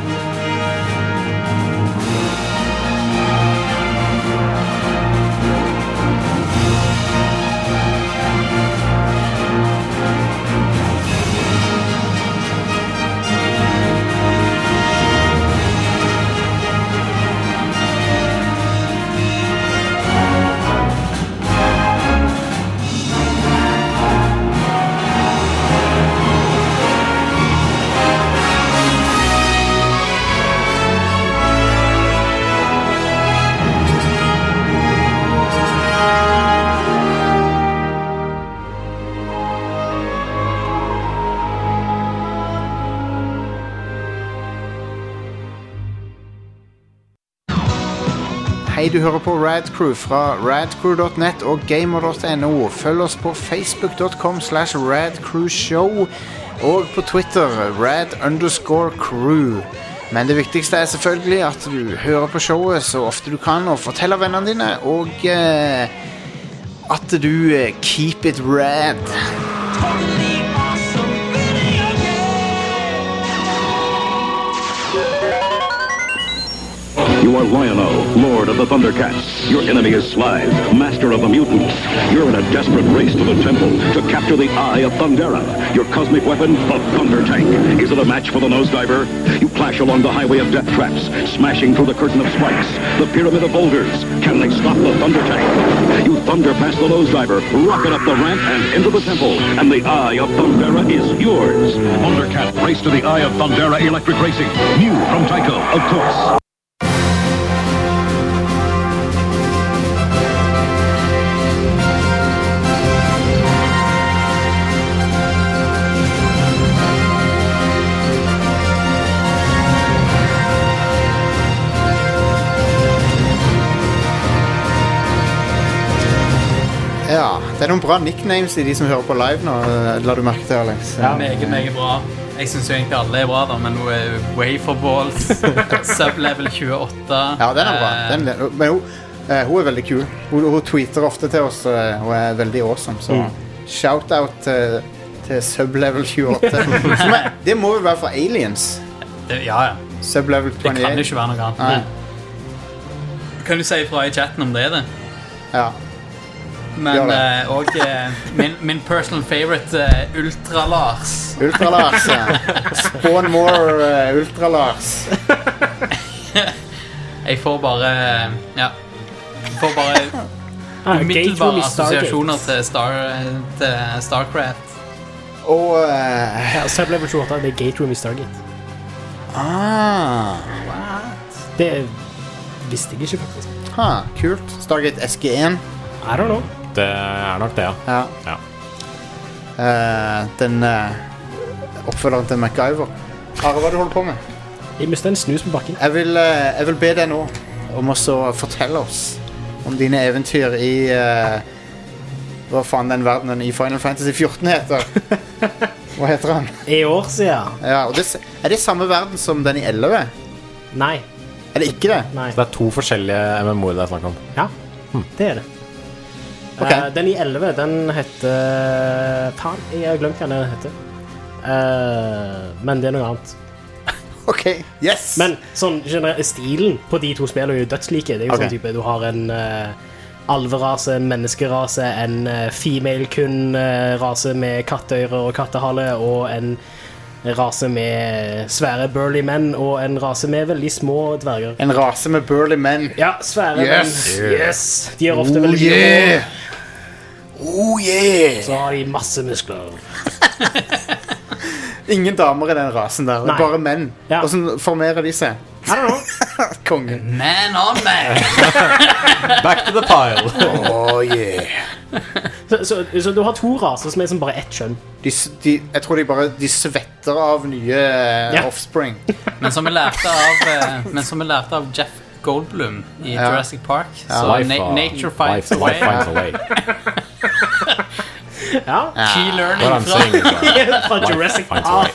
Speaker 2: Hei, du hører på Rad Crew fra radcrew.net og gamer.no. Følg oss på facebook.com/radcrewshow og på Twitter rad_crew. Men det viktigste er selvfølgelig at du hører på showet så ofte du kan og forteller vennene dine, og at du keep it rad.
Speaker 11: You are Lion-O, Lord of the Thundercats. Your enemy is Slive, Master of the Mutants. You're in a desperate race to the temple to capture the Eye of Thundera. Your cosmic weapon, the Thunder Tank. Is it a match for the Nosediver? You clash along the highway of death traps, smashing through the curtain of spikes, the pyramid of boulders. Can they stop the Thunder Tank? You thunder past the Nosediver, rocket up the ramp and into the temple, and the Eye of Thundera is yours. Thundercat, race to the Eye of Thundera Electric Racing. New from Tyco, of course.
Speaker 2: Ja, det er noen bra nicknames i de som hører på live nå, la du merke til, Alex.
Speaker 3: Ja, meget bra. Jeg synes jo egentlig alle er bra da, men noe Waferballs, Sublevel 28.
Speaker 2: Ja, den er bra. Men hun er veldig kul. Hun tweeter ofte til oss, og er veldig awesome, så shout-out til Sublevel 28. Det må jo være for Aliens.
Speaker 3: Ja.
Speaker 2: Sublevel 28.
Speaker 3: Det kan ikke være noe annet.
Speaker 2: Nei.
Speaker 3: Kan du si fra i chatten om det er det?
Speaker 2: Ja.
Speaker 3: Men og min personal favorite Ultra-Lars.
Speaker 2: Ultra-Lars, ja. Spawn more Ultra-Lars.
Speaker 3: Jeg får bare umiddelbare assosiasjoner til Starcraft.
Speaker 2: Og
Speaker 5: Sublevel 28 det er Gate Room i Stargate. Det visste jeg ikke faktisk.
Speaker 2: Kult. Stargate SG1.
Speaker 5: I don't know.
Speaker 4: Det er nok det, ja.
Speaker 2: Den oppfølgeren til MacGyver. Are, hva du holder på med?
Speaker 5: Jeg mistet en snus på bakken.
Speaker 2: Jeg vil be deg nå om å fortelle oss om dine eventyr i hva faen den verdenen i Final Fantasy 14 heter. Hva heter han?
Speaker 5: I år siden.
Speaker 2: Ja, og er det samme verden som den i 11?
Speaker 5: Nei.
Speaker 2: Er det ikke det?
Speaker 5: Nei.
Speaker 4: Så det er 2 forskjellige MMO-er det er snakk om.
Speaker 5: Ja, det er det.
Speaker 2: Okay.
Speaker 5: Den i 11, den heter faen, jeg har glemt hva den heter, men det er noe annet.
Speaker 2: Ok, yes.
Speaker 5: Men sånn generelt, stilen på de to spillene er jo dødslike. Det er jo sånn type, du har en alverase, en menneskerase, en female-kun rase med katteøyre og kattehale, og en rase med svære burly menn, og en rase med veldig små dverger.
Speaker 2: En rase med burly menn.
Speaker 5: Ja, svære menn. Yes. De er ofte veldig Så har de masse muskler.
Speaker 2: Ingen damer i den rasen der.
Speaker 5: Nei.
Speaker 2: Bare menn.
Speaker 5: Ja.
Speaker 2: Hvordan formerer de seg?
Speaker 5: I don't know.
Speaker 2: Kongen.
Speaker 3: Man on man.
Speaker 4: Back to the pile.
Speaker 5: Så du har 2 raser som er som bare ett kjønn.
Speaker 2: Jeg tror de svetter av nye offspring.
Speaker 3: Men som vi lærte av Jeff Goldblum i Jurassic Park, så nature finds a way. Key learning
Speaker 5: fra Jurassic Park.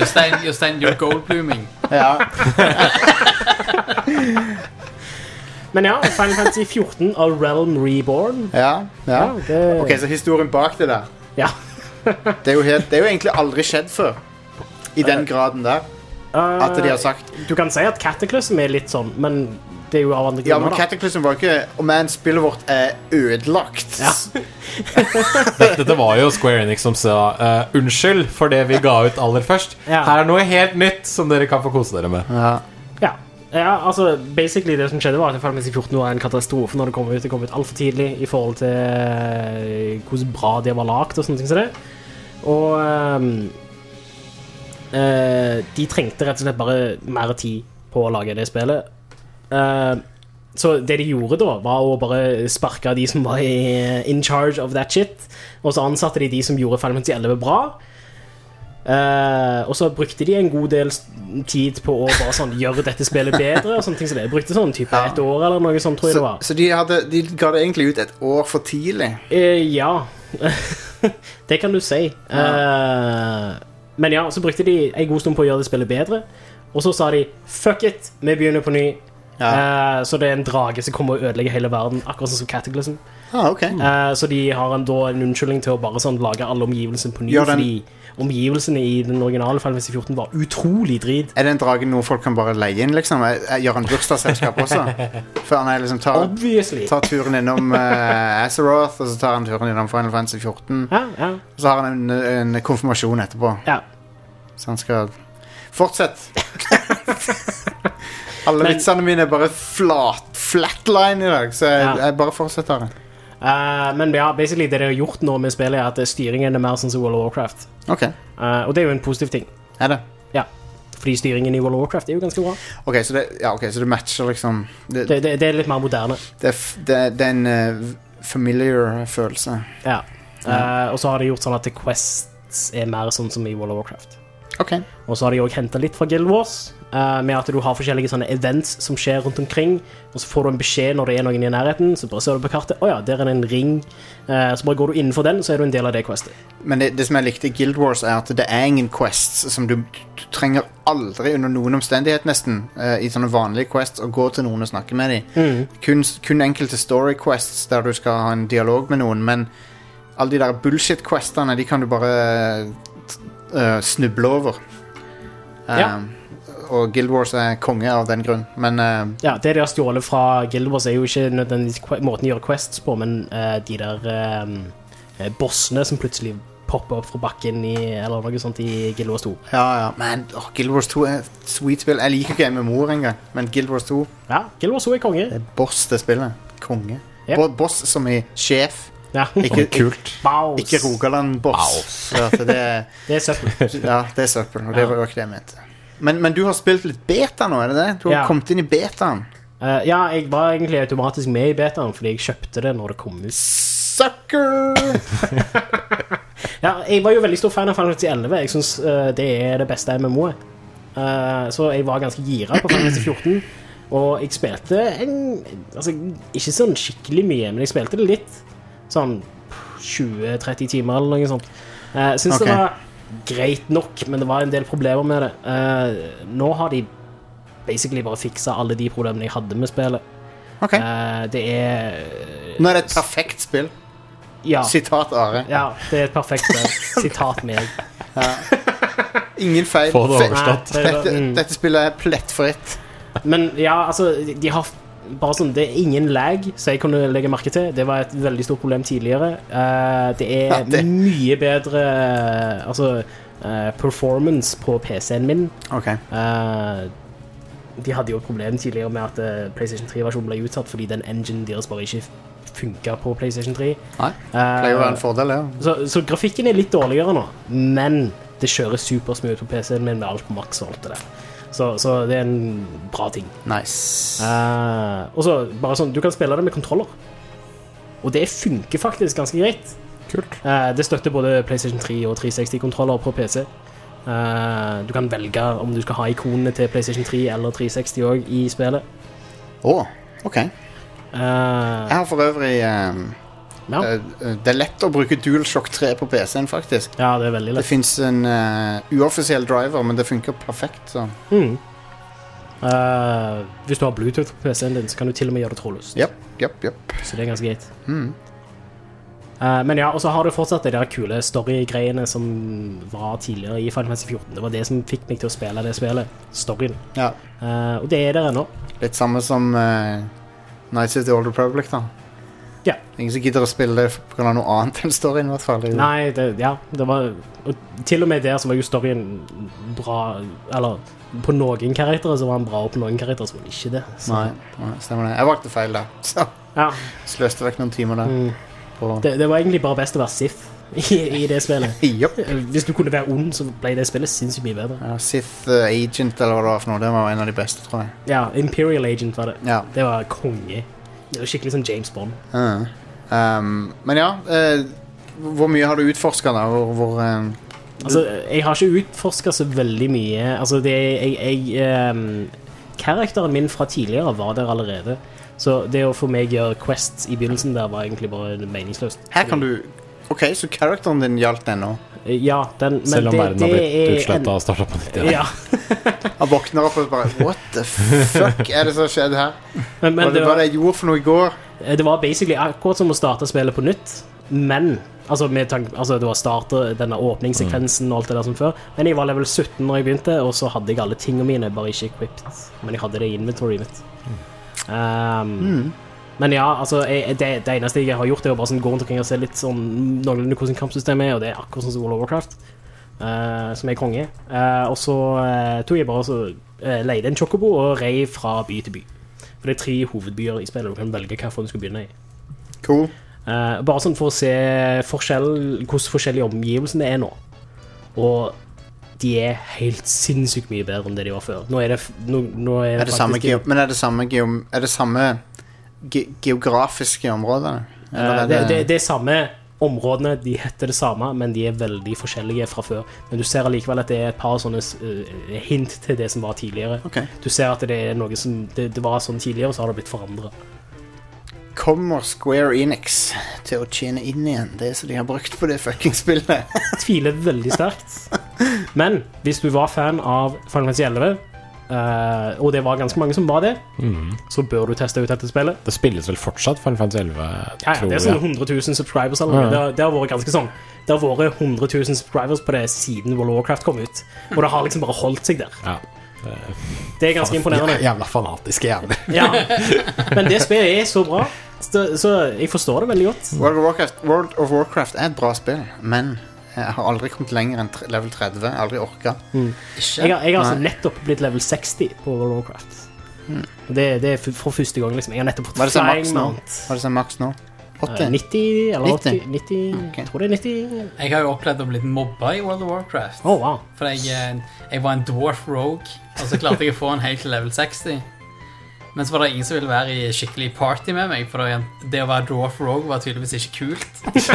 Speaker 3: Jostein, you're Goldbluming.
Speaker 2: Ja.
Speaker 5: Men ja, Final Fantasy 14 og Realm Reborn.
Speaker 2: Ja. Ok, så historien bak det der.
Speaker 5: Ja.
Speaker 2: Det er jo egentlig aldri skjedd før. I den graden der. At de har sagt.
Speaker 5: Du kan si at Cataclysm er litt sånn, men det er jo av andre grunner.
Speaker 2: Ja, men Cataclysm var ikke... Men spillet vårt er ødelagt.
Speaker 5: Ja.
Speaker 4: Dette var jo Square Enix som sa unnskyld for det vi ga ut aller først. Her er noe helt nytt som dere kan få kose dere med.
Speaker 5: Ja, altså basically det som skjedde var at Final Fantasy 14 var en katastrofe når det kom ut. Det kom ut alt for tidlig i forhold til hvordan bra det var lagt og sånne ting som det. Og de trengte rett og slett bare mer tid på å lage det spillet. Så det de gjorde da var å bare sparke de som var in charge of that shit, og så ansatte de som gjorde Final Fantasy 11 bra. Og så brukte de en god del tid på å bare sånn gjøre dette spillet bedre og sånne ting som det. Brukte sånn type et år eller noe sånt, tror jeg det var.
Speaker 2: Så de ga det egentlig ut et år for tidlig?
Speaker 5: Ja. Det kan du si. Men ja, så brukte de en god stund på å gjøre det spillet bedre. Og så sa de, fuck it, vi begynner på ny. Så det er en drage som kommer og ødelegger hele verden, akkurat som Cataclysm. Så de har da en unnskyldning til å bare sånn lage alle omgivelsene på ny, fordi omgivelsene i den originale Final Fantasy 14 var utrolig drit.
Speaker 2: Er det en drage noe folk kan bare leie inn, liksom? Gjør han bursdagsselskap også? For han liksom tar turen innom Azeroth, og så tar han turen innom Final Fantasy 14. Og så har han en konfirmasjon etterpå. Så han skal... Fortsett! Alle vitsene mine er bare flatline i dag, så jeg bare fortsetter det.
Speaker 5: Men ja, basically det de har gjort nå med spillet er at styringen er mer sånn som World of Warcraft. Og det er jo en positiv ting.
Speaker 2: Er det?
Speaker 5: Ja, fordi styringen i World of Warcraft er jo ganske bra.
Speaker 2: Så det matcher liksom...
Speaker 5: Det er litt mer moderne.
Speaker 2: Det er en familiar følelse.
Speaker 5: Ja, og så har de gjort sånn at quests er mer sånn som i World of Warcraft. Og så har de også hentet litt fra Guild Wars, med at du har forskjellige sånne events som skjer rundt omkring, og så får du en beskjed når det er noen i nærheten, så bare ser du på kartet, der er det en ring, så bare går du innenfor den, så er du en del av det questet.
Speaker 2: Men det som jeg likte i Guild Wars er at det er ingen quests som du trenger aldri under noen omstendighet nesten, i sånne vanlige quests, å gå til noen og snakke med dem. Kun enkelte story quests der du skal ha en dialog med noen, men alle de der bullshit questene, de kan du bare snuble over. Og Guild Wars er konge av den grunn, men
Speaker 5: det de har stjålet fra Guild Wars er jo ikke nødvendigvis måten å gjøre quests på, men de der bossene som plutselig popper opp fra bakken eller noe sånt i Guild Wars 2.
Speaker 2: Men Guild Wars 2 er et sweet spill. Jeg liker ikke MMO engang, men Guild Wars 2
Speaker 5: Guild Wars 2 er konge. Det
Speaker 2: er boss det spillet. Konge. Boss som i sjef.
Speaker 4: Ikke kult.
Speaker 2: Ikke Rogaland-boss. Det er
Speaker 5: søppel.
Speaker 2: Det er søppel, og det var jo ikke det jeg mente. Men du har spilt litt beta nå, er det det? Du har kommet inn i betaen.
Speaker 5: Jeg var egentlig automatisk med i betaen, fordi jeg kjøpte det når det kom ut.
Speaker 2: Sucker!
Speaker 5: Jeg var jo veldig stor fan av Final Fantasy 11. Jeg synes det er det beste MMO-et. Så jeg var ganske gira på Final Fantasy 14. Og jeg spilte ikke sånn skikkelig mye, men jeg spilte det litt. Sånn 20-30 timer eller noe sånt. Synes det var greit nok, men det var en del problemer med det. Nå har de basically bare fikset alle de problemene jeg hadde med spillet. Det er...
Speaker 2: Nå er det et perfekt spill. Sitat Are.
Speaker 5: Ja, det er et perfekt spill. Sitat meg.
Speaker 2: Ingen feil.
Speaker 4: Få det overstått.
Speaker 2: Dette spillet er plettfritt.
Speaker 5: Men ja, altså, de har bare sånn, det er ingen lag, så jeg kunne legge merke til. Det var et veldig stort problem tidligere. Det er mye bedre performance på PC-en min. De hadde jo et problem tidligere med at PlayStation 3-versjonen ble utsatt fordi den engine deres bare ikke funket på PlayStation 3.
Speaker 2: Nei, det pleier å være en fordel,
Speaker 5: så grafikken er litt dårligere nå, men det kjører supersmooth på PC-en min med alt på maks og alt det der. Så det er en bra ting.
Speaker 2: Nice.
Speaker 5: Og så bare sånn, du kan spille det med kontroller. Og det funker faktisk ganske greit.
Speaker 2: Kult.
Speaker 5: Det støtter både PlayStation 3 og 360-kontroller på PC. Du kan velge om du skal ha ikonene til PlayStation 3 eller 360 også i spillet.
Speaker 2: Ok. Jeg har for øvrig... det er lett å bruke DualShock 3 på PC-en faktisk.
Speaker 5: Ja, det er veldig lett.
Speaker 2: Det finnes en uoffisiell driver, men det funker perfekt så.
Speaker 5: Hvis du har Bluetooth på PC-en din, så kan du til og med gjøre det trådløst.
Speaker 2: Yep.
Speaker 5: Så det er ganske greit. Men ja, og så har du fortsatt de der kule story-greiene som var tidligere i Final Fantasy 14. Det var det som fikk meg til å spille det spillet, storyen.
Speaker 2: Ja.
Speaker 5: Og det er der ennå.
Speaker 2: Litt samme som Knights of the Old Republic, da.
Speaker 5: Ja.
Speaker 2: Ingen som gidder å spille det på grunn av noe annet enn storyen, i hvert fall.
Speaker 5: Nei, det var... Og til og med der så var jo storyen bra, eller på noen karakterer så var han bra, og på noen karakterer så var han ikke det. Så. Nei,
Speaker 2: stemmer det. Jeg valgte feil da, så sløste vekk noen timer der.
Speaker 5: Det var egentlig bare best å være Sith i det spillet.
Speaker 2: Yep.
Speaker 5: Hvis du kunne være ond, så ble det spillet sinnssykt mye bedre.
Speaker 2: Ja, Sith Agent, eller hva det var for noe, det var en av de beste, tror jeg.
Speaker 5: Ja, Imperial Agent var det.
Speaker 2: Ja.
Speaker 5: Det var konge. Det var skikkelig som James Bond.
Speaker 2: Men ja, hvor mye har du utforsket da?
Speaker 5: Altså, jeg har ikke utforsket så veldig mye. Altså, karakteren min fra tidligere var der allerede. Så det å få meg gjøre quests i begynnelsen der var egentlig bare meningsløst.
Speaker 2: Her kan du... Ok, så karakteren din gjaldt ennå?
Speaker 5: Ja,
Speaker 4: selv om verden har blitt utslettet og startet på nytt.
Speaker 5: Ja.
Speaker 2: Han våkner opp og bare, what the fuck er det som skjedde her?
Speaker 5: Men
Speaker 2: det var det jeg gjorde for noe i går?
Speaker 5: Det var basically akkurat som å starte spillet på nytt, men... Altså, det var starter denne åpningssekvensen og alt det der som før. Men jeg var level 17 når jeg begynte, og så hadde jeg alle tingene mine, bare ikke equipped. Men jeg hadde det i inventory mitt. Men ja, altså det eneste jeg har gjort er å bare sånn, gå rundt omkring og se litt sånn noenlunde hvordan kampsystemet er, og det er akkurat sånn som World of Warcraft, som er konge. Og så tog jeg bare så leide en chocobo og rei fra by til by. For det er 3 hovedbyer i spillet, du kan velge hva for du skal begynne i.
Speaker 2: Cool.
Speaker 5: Bare sånn for å se hvordan forskjellige omgivelsene er nå. Og de er helt sinnssykt mye bedre enn det de var før. Nå er det samme geografiske områder? Det er samme områdene, de heter det samme, men de er veldig forskjellige fra før. Men du ser allikevel at det er et par sånne hint til det som var tidligere.
Speaker 2: Okay.
Speaker 5: Du ser at det er noe som det var sånn tidligere, og så har det blitt forandret.
Speaker 2: Kommer Square Enix til å tjene inn igjen det som de har brukt på det fucking spillet?
Speaker 5: Tviler veldig sterkt. Men hvis du var fan av Final Fantasy 11, og det var ganske mange som var det, så bør du teste ut dette spillet.
Speaker 4: Det spilles vel fortsatt Final Fantasy 11, tror
Speaker 5: det er sånn 100 000 subscribers det har vært ganske sånn. Det har vært 100 000 subscribers på det siden World of Warcraft kom ut, og det har liksom bare holdt seg der. Det er ganske imponerende.
Speaker 2: Jævla fanatiske jævlig.
Speaker 5: Ja, men det spillet er så bra, så jeg forstår det veldig godt.
Speaker 2: World of Warcraft er et bra spill, men jeg har aldri kommet lenger enn level 30. Jeg har aldri orket.
Speaker 5: Jeg har altså nettopp blitt level 60 på World of Warcraft. Det er for første gang liksom. Jeg har nettopp fått flying mount.
Speaker 2: Hva er det som er maks nå?
Speaker 5: 80? 90 eller 80? 90, okay. Jeg tror det er 90.
Speaker 3: Jeg har jo opplevd å bli mobbet i World of Warcraft.
Speaker 5: Wow.
Speaker 3: For jeg var en dwarf rogue, og så klarte jeg å få en helt til level 60. Men så var det ingen som ville være i skikkelig party med meg, for det å være dwarf rogue var tydeligvis ikke kult.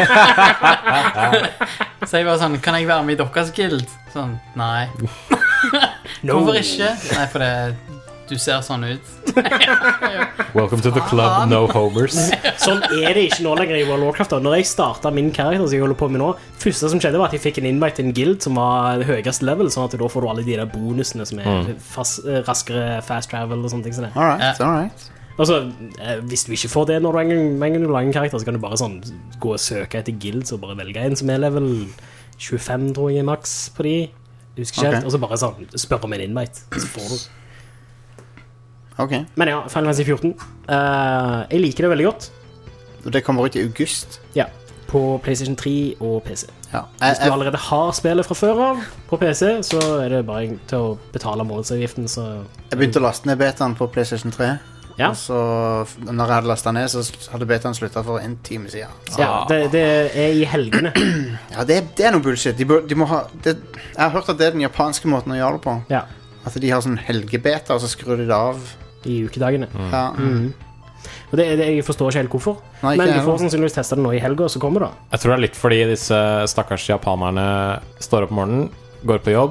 Speaker 3: Så jeg var sånn, kan jeg være med i deres guild? Sånn, nei. Hvorfor ikke? Nei, for du ser sånn ut.
Speaker 4: Welcome to the club, no homers.
Speaker 5: Sånn er det ikke nå lenger i World of Warcraft. Når jeg startet min karakter som jeg holder på med nå, første som skjedde var at jeg fikk en invite til en guild som var det høyeste level, sånn at da får du alle de der bonusene som er raskere fast travel og sånne ting sånn.
Speaker 2: Alright.
Speaker 5: Altså, hvis du ikke får det når du lager en karakter, så kan du bare sånn gå og søke etter guilds og bare velge en som er level 25, tror jeg, maks på de. Jeg husker ikke helt. Og så bare sånn, spør om en invite, så får du.
Speaker 2: Okay.
Speaker 5: Men ja, Final Fantasy 14 jeg liker det veldig godt.
Speaker 2: Og det kommer ut i august?
Speaker 5: Ja, på PlayStation 3 og PC.
Speaker 2: Ja.
Speaker 5: Hvis du allerede har spillet fra før av på PC, så er det bare til å betale månedsavgiften.
Speaker 2: Jeg begynte å laste ned betaen på PlayStation 3.
Speaker 5: Ja.
Speaker 2: Og så når jeg hadde lastet ned, så hadde betaen sluttet for en time siden.
Speaker 5: Ja, det er i helgene.
Speaker 2: Ja, det er noe bullshit. De må ha jeg har hørt at det er den japanske måten å gjøre det på.
Speaker 5: Ja.
Speaker 2: At de har sånn helgebeta, og så skrur de det av
Speaker 5: i ukedagene.
Speaker 2: Ja.
Speaker 5: Og jeg forstår ikke helt hvorfor. Nei, men de får sannsynligvis teste det nå i helga, så kommer det.
Speaker 4: Jeg tror det er litt fordi disse stakkars japanerne står opp om morgenen, går på jobb,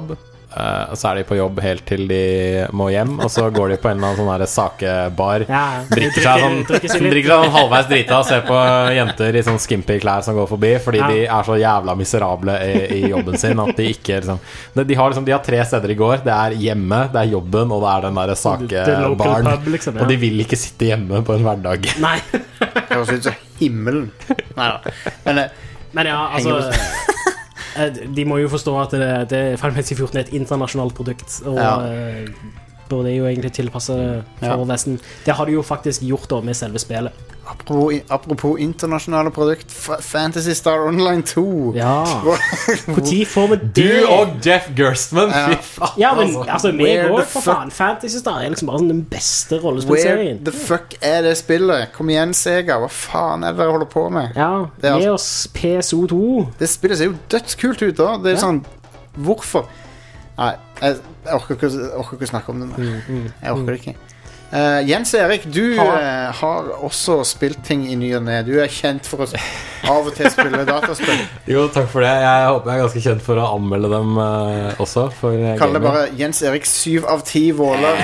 Speaker 4: så de på jobb helt til de må hjem, og så går de på en eller annen sånn her sakebar, drikker seg sånn halvveis drita og ser på jenter i sånn skimpy klær som går forbi, fordi de så jævla miserable i jobben sin at de ikke liksom, de har 3 steder i går. Det hjemme, det jobben, og det den der sakebaren, liksom, og de vil ikke sitte hjemme på en hverdag.
Speaker 5: Nei.
Speaker 2: Det høres ut som himmelen. Neida. Men
Speaker 5: ja, altså de må jo forstå at det Final Fantasy 14 et internasjonalt produkt, og burde jo egentlig tilpasse for Vesten. Det har de jo faktisk gjort da med selve spillet.
Speaker 2: Apropos internasjonale produkt, Phantasy Star Online 2.
Speaker 5: Ja. Hvor tid får vi det?
Speaker 4: Du og Jeff Gerstmann.
Speaker 5: Ja, men altså, vi går for faen. Fantasy Star liksom bare den beste rollespillserien.
Speaker 2: Where the fuck det spillet? Kom igjen, Sega. Hva faen det dere holder på med?
Speaker 5: Ja, gi oss PSO2.
Speaker 2: Det spillet ser jo dødskult ut da. Det sånn, hvorfor? Nei, jeg orker ikke snakke om det. Jeg orker det ikke. Jens Erik, du har også spilt ting i ny og ne. Du kjent for å av og til spille dataspill.
Speaker 4: Jo, takk for det. Jeg håper jeg ganske kjent for å anmelde dem også.
Speaker 2: Kall det bare Jens Erik 7 av 10 våler.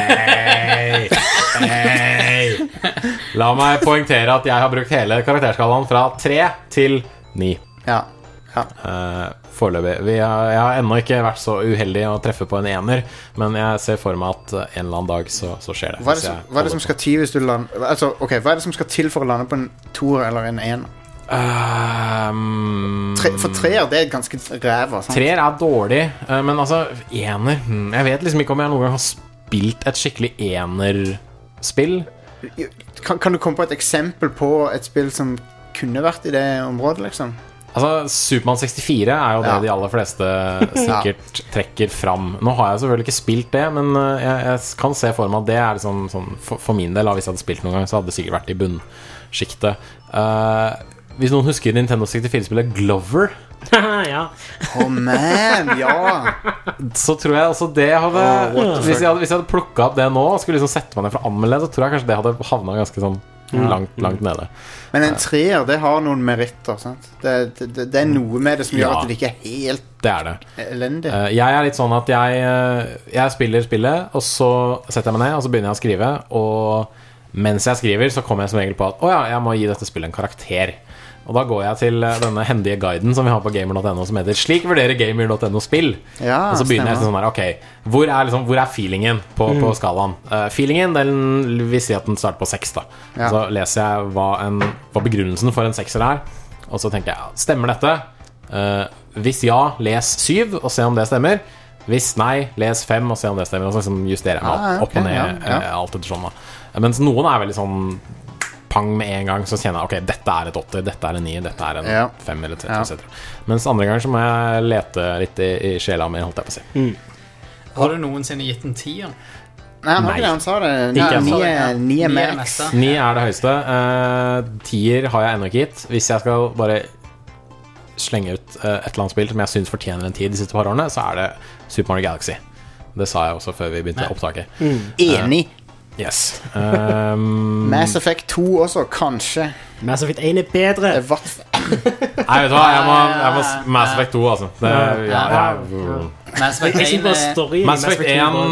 Speaker 4: La meg poengtere at jeg har brukt hele karakterskalaen fra 3 til 9.
Speaker 2: Ja.
Speaker 4: Foreløpig. Jeg har ennå ikke vært så uheldig å treffe på en ener, men jeg ser for meg at en eller annen dag så skjer det.
Speaker 2: Hva er det som skal til hvis du lander, altså, hva er det som skal til for å lande på en 2 eller en 1? For 3 det ganske ræva.
Speaker 4: 3 dårlig, men altså ener, jeg vet liksom ikke om jeg noen gang har spilt et skikkelig enerspill.
Speaker 2: Kan du komme på et eksempel på et spill som kunne vært i det området liksom?
Speaker 4: Altså, Superman 64 jo det de aller fleste sikkert trekker fram. Nå har jeg selvfølgelig ikke spilt det, men jeg kan se for meg at det liksom, sånn, for min del, hvis jeg hadde spilt noen gang, så hadde det sikkert vært i bunnskiktet. Hvis noen husker Nintendo 64-spillet Glover
Speaker 5: ja.
Speaker 2: Man, ja.
Speaker 4: Så tror jeg også det hadde hvis jeg hadde plukket opp det nå og skulle liksom sette meg ned fra anmelde, så tror jeg kanskje det hadde havnet ganske sånn langt nede.
Speaker 2: Men en 3er, det har noen meritter, sant? Det noe med det som gjør at det ikke helt elendig.
Speaker 4: Jeg litt sånn at jeg spiller spillet, og så setter jeg meg ned, og så begynner jeg å skrive, og mens jeg skriver så kommer jeg som regel på at jeg må gi dette spillet en karakter. Og da går jeg til denne hendige guiden som vi har på gamer.no, som heter Slik vurderer gamer.no spill. Og så begynner jeg sånn her, ok, hvor feelingen på skalaen? Feelingen, den vil si at den starter på 6 da. Så leser jeg hva begrunnelsen for en 6er og så tenker jeg, stemmer dette? Hvis ja, les 7 og se om det stemmer. Hvis nei, les 5 og se om det stemmer. Og så liksom justerer jeg meg opp og ned alt etter sånn da. Mens noen veldig sånn pang med en gang, så kjenner jeg, ok, dette et 8, dette en 9, dette en 5 eller 3, etc. Mens andre ganger så må jeg lete litt i sjela mi, holdt jeg på å si.
Speaker 3: Har du noensinne gitt en 10?
Speaker 2: Nei, han sa det. 9 max.
Speaker 4: 9 det høyeste. 10 har jeg ennå ikke gitt. Hvis jeg skal bare slenge ut et eller annet spill som jeg synes fortjener en 10 de siste par årene, så det Super Mario Galaxy. Det sa jeg også før vi begynte opptaket.
Speaker 2: Enig.
Speaker 4: Yes.
Speaker 2: Mass Effect 2 også, kanskje.
Speaker 5: Mass Effect 1 bedre.
Speaker 4: Nei, vet du hva, jeg må Mass Effect 2 altså.
Speaker 3: Mass Effect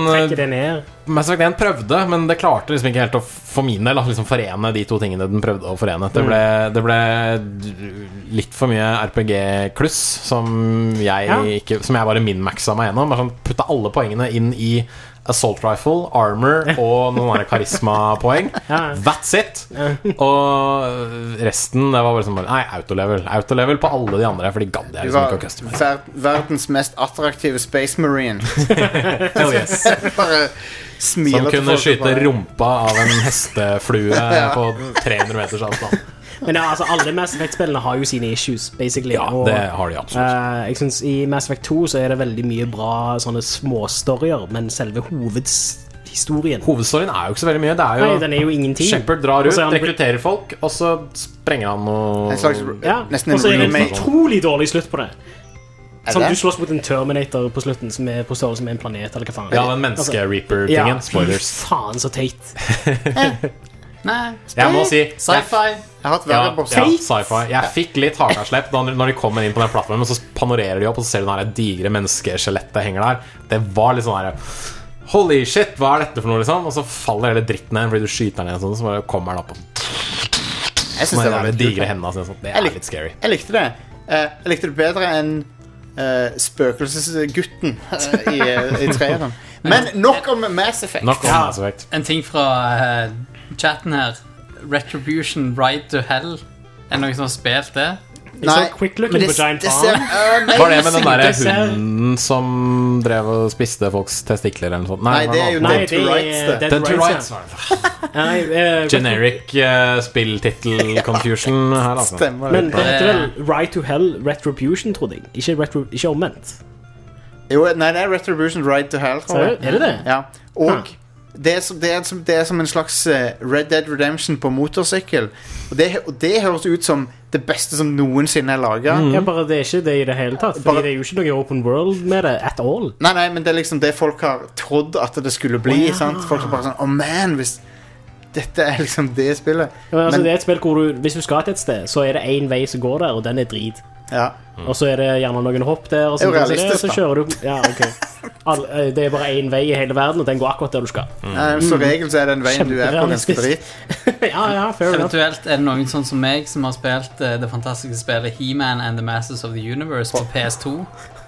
Speaker 4: 1 prøvde, men det klarte liksom ikke helt å for min del liksom forene de to tingene den prøvde å forene. Det ble litt for mye RPG-kluss som jeg bare min-maxa meg gjennom. Bare sånn, putta alle poengene inn i Assault Rifle, Armor og noen autolevel-poeng. That's it. Og resten, det var bare sånn, nei, autolevel på alle de andre, for de gadd jeg liksom ikke å customize.
Speaker 2: Verdens mest attraktive Space Marine.
Speaker 4: Hell yes.
Speaker 2: Bare smiler
Speaker 4: som kunne skyte rumpa av en hesteflue på 300 meters avstand.
Speaker 5: Men altså, alle Mass Effect-spillene har jo sine issues, basically.
Speaker 4: Ja, det har de absolutt.
Speaker 5: Jeg synes i Mass Effect 2 så det veldig mye bra sånne småstoryer, men selve hovedstorien
Speaker 4: jo ikke så veldig mye. Det jo,
Speaker 5: nei, den jo ingenting.
Speaker 4: Shepard drar ut, rekrutterer folk, og så sprenger han
Speaker 2: en slags,
Speaker 5: nesten en remake. Og så det utrolig dårlig slutt på det. Sånn, du slåss mot en Terminator på slutten som på størrelse med en planet, eller hva faen.
Speaker 4: Ja, den menneske-Reaper-tingen. Spoilers.
Speaker 5: Faen så teit.
Speaker 3: Nei,
Speaker 4: jeg må si
Speaker 3: sci-fi.
Speaker 2: Jeg har hatt verre på
Speaker 4: sci-fi. Jeg fikk litt hakaslepp når de kommer inn på den plattformen, så panorerer de opp, og så ser du den her digre menneskeskjelettet henger der. Det var litt sånn her holy shit, hva er dette for noe, liksom? Og så faller hele dritten ned fordi du skyter den ned, sånn, så bare kommer den opp.
Speaker 2: Jeg synes det var litt
Speaker 4: digre hendene, sånn. Det er litt scary.
Speaker 2: Jeg likte det. Jeg likte det bedre enn spøkelsesgutten i treeren. Men nok om Mass Effect.
Speaker 3: En ting fra chatten her. Retribution Ride to Hell. Er det noen som har spilt det?
Speaker 5: Nei, quick-looking på Giant Farm.
Speaker 4: Var det med den der hunden som drev og spiste folks testikler eller noe sånt?
Speaker 2: Nei, det er jo Dead to Rights.
Speaker 4: Dead to Rights. Generic spilltitel-confusion her, altså.
Speaker 5: Men det heter vel Ride to Hell Retribution, trodde jeg. Ikke omvendt.
Speaker 2: Jo, nei, det er Retribution Ride to Hell.
Speaker 5: Er det det?
Speaker 2: Ja, og det er som en slags Red Dead Redemption på motorsykkel. Og det høres ut som det beste som noensinne er laget.
Speaker 5: Ja, bare det er ikke det i det hele tatt. Fordi det er jo ikke noe open world med det at all.
Speaker 2: Nei, men det er liksom det folk har trodd at det skulle bli, sant? Folk er bare sånn, man, hvis dette er liksom det spillet.
Speaker 5: Ja, altså, det er et spill hvor hvis du skal til et sted, så er det en vei som går der, og den er drit.
Speaker 2: Ja.
Speaker 5: Og så er det gjerne noen hopp der, og så kjører du. Ja, ok. Det er bare en vei i hele verden, og den går akkurat der du skal.
Speaker 2: Så regel så er den veien du er på ganske drit.
Speaker 5: Ja, fair enough.
Speaker 3: Eventuelt er det noen sånn som meg som har spilt det fantastiske spillet He-Man and the Masters of the Universe på PS2.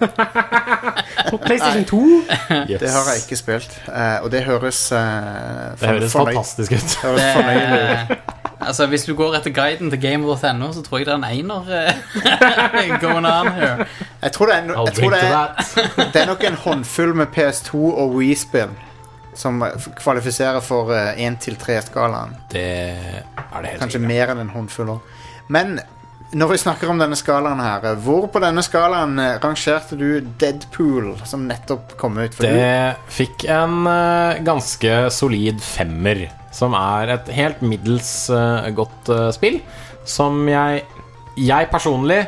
Speaker 5: På PlayStation 2?
Speaker 2: Yes. Det har jeg ikke spilt. Og det høres
Speaker 4: det høres fantastisk ut.
Speaker 2: Det høres fornøyelig ut.
Speaker 3: Altså, hvis du går etter guiden til Gamer.no, så tror jeg det er en einer going on here.
Speaker 2: Jeg tror det er nok en håndfull med PS2 og Wii-spill som kvalifiserer for 1-3-skalaen.
Speaker 4: Det er det helt
Speaker 2: kanskje mer enn en håndfull også. Men når vi snakker om denne skalaen her, hvor på denne skalaen rangerte du Deadpool, som nettopp kom ut?
Speaker 4: Det fikk en ganske solid 5-er, som er et helt middels godt spill, som jeg personlig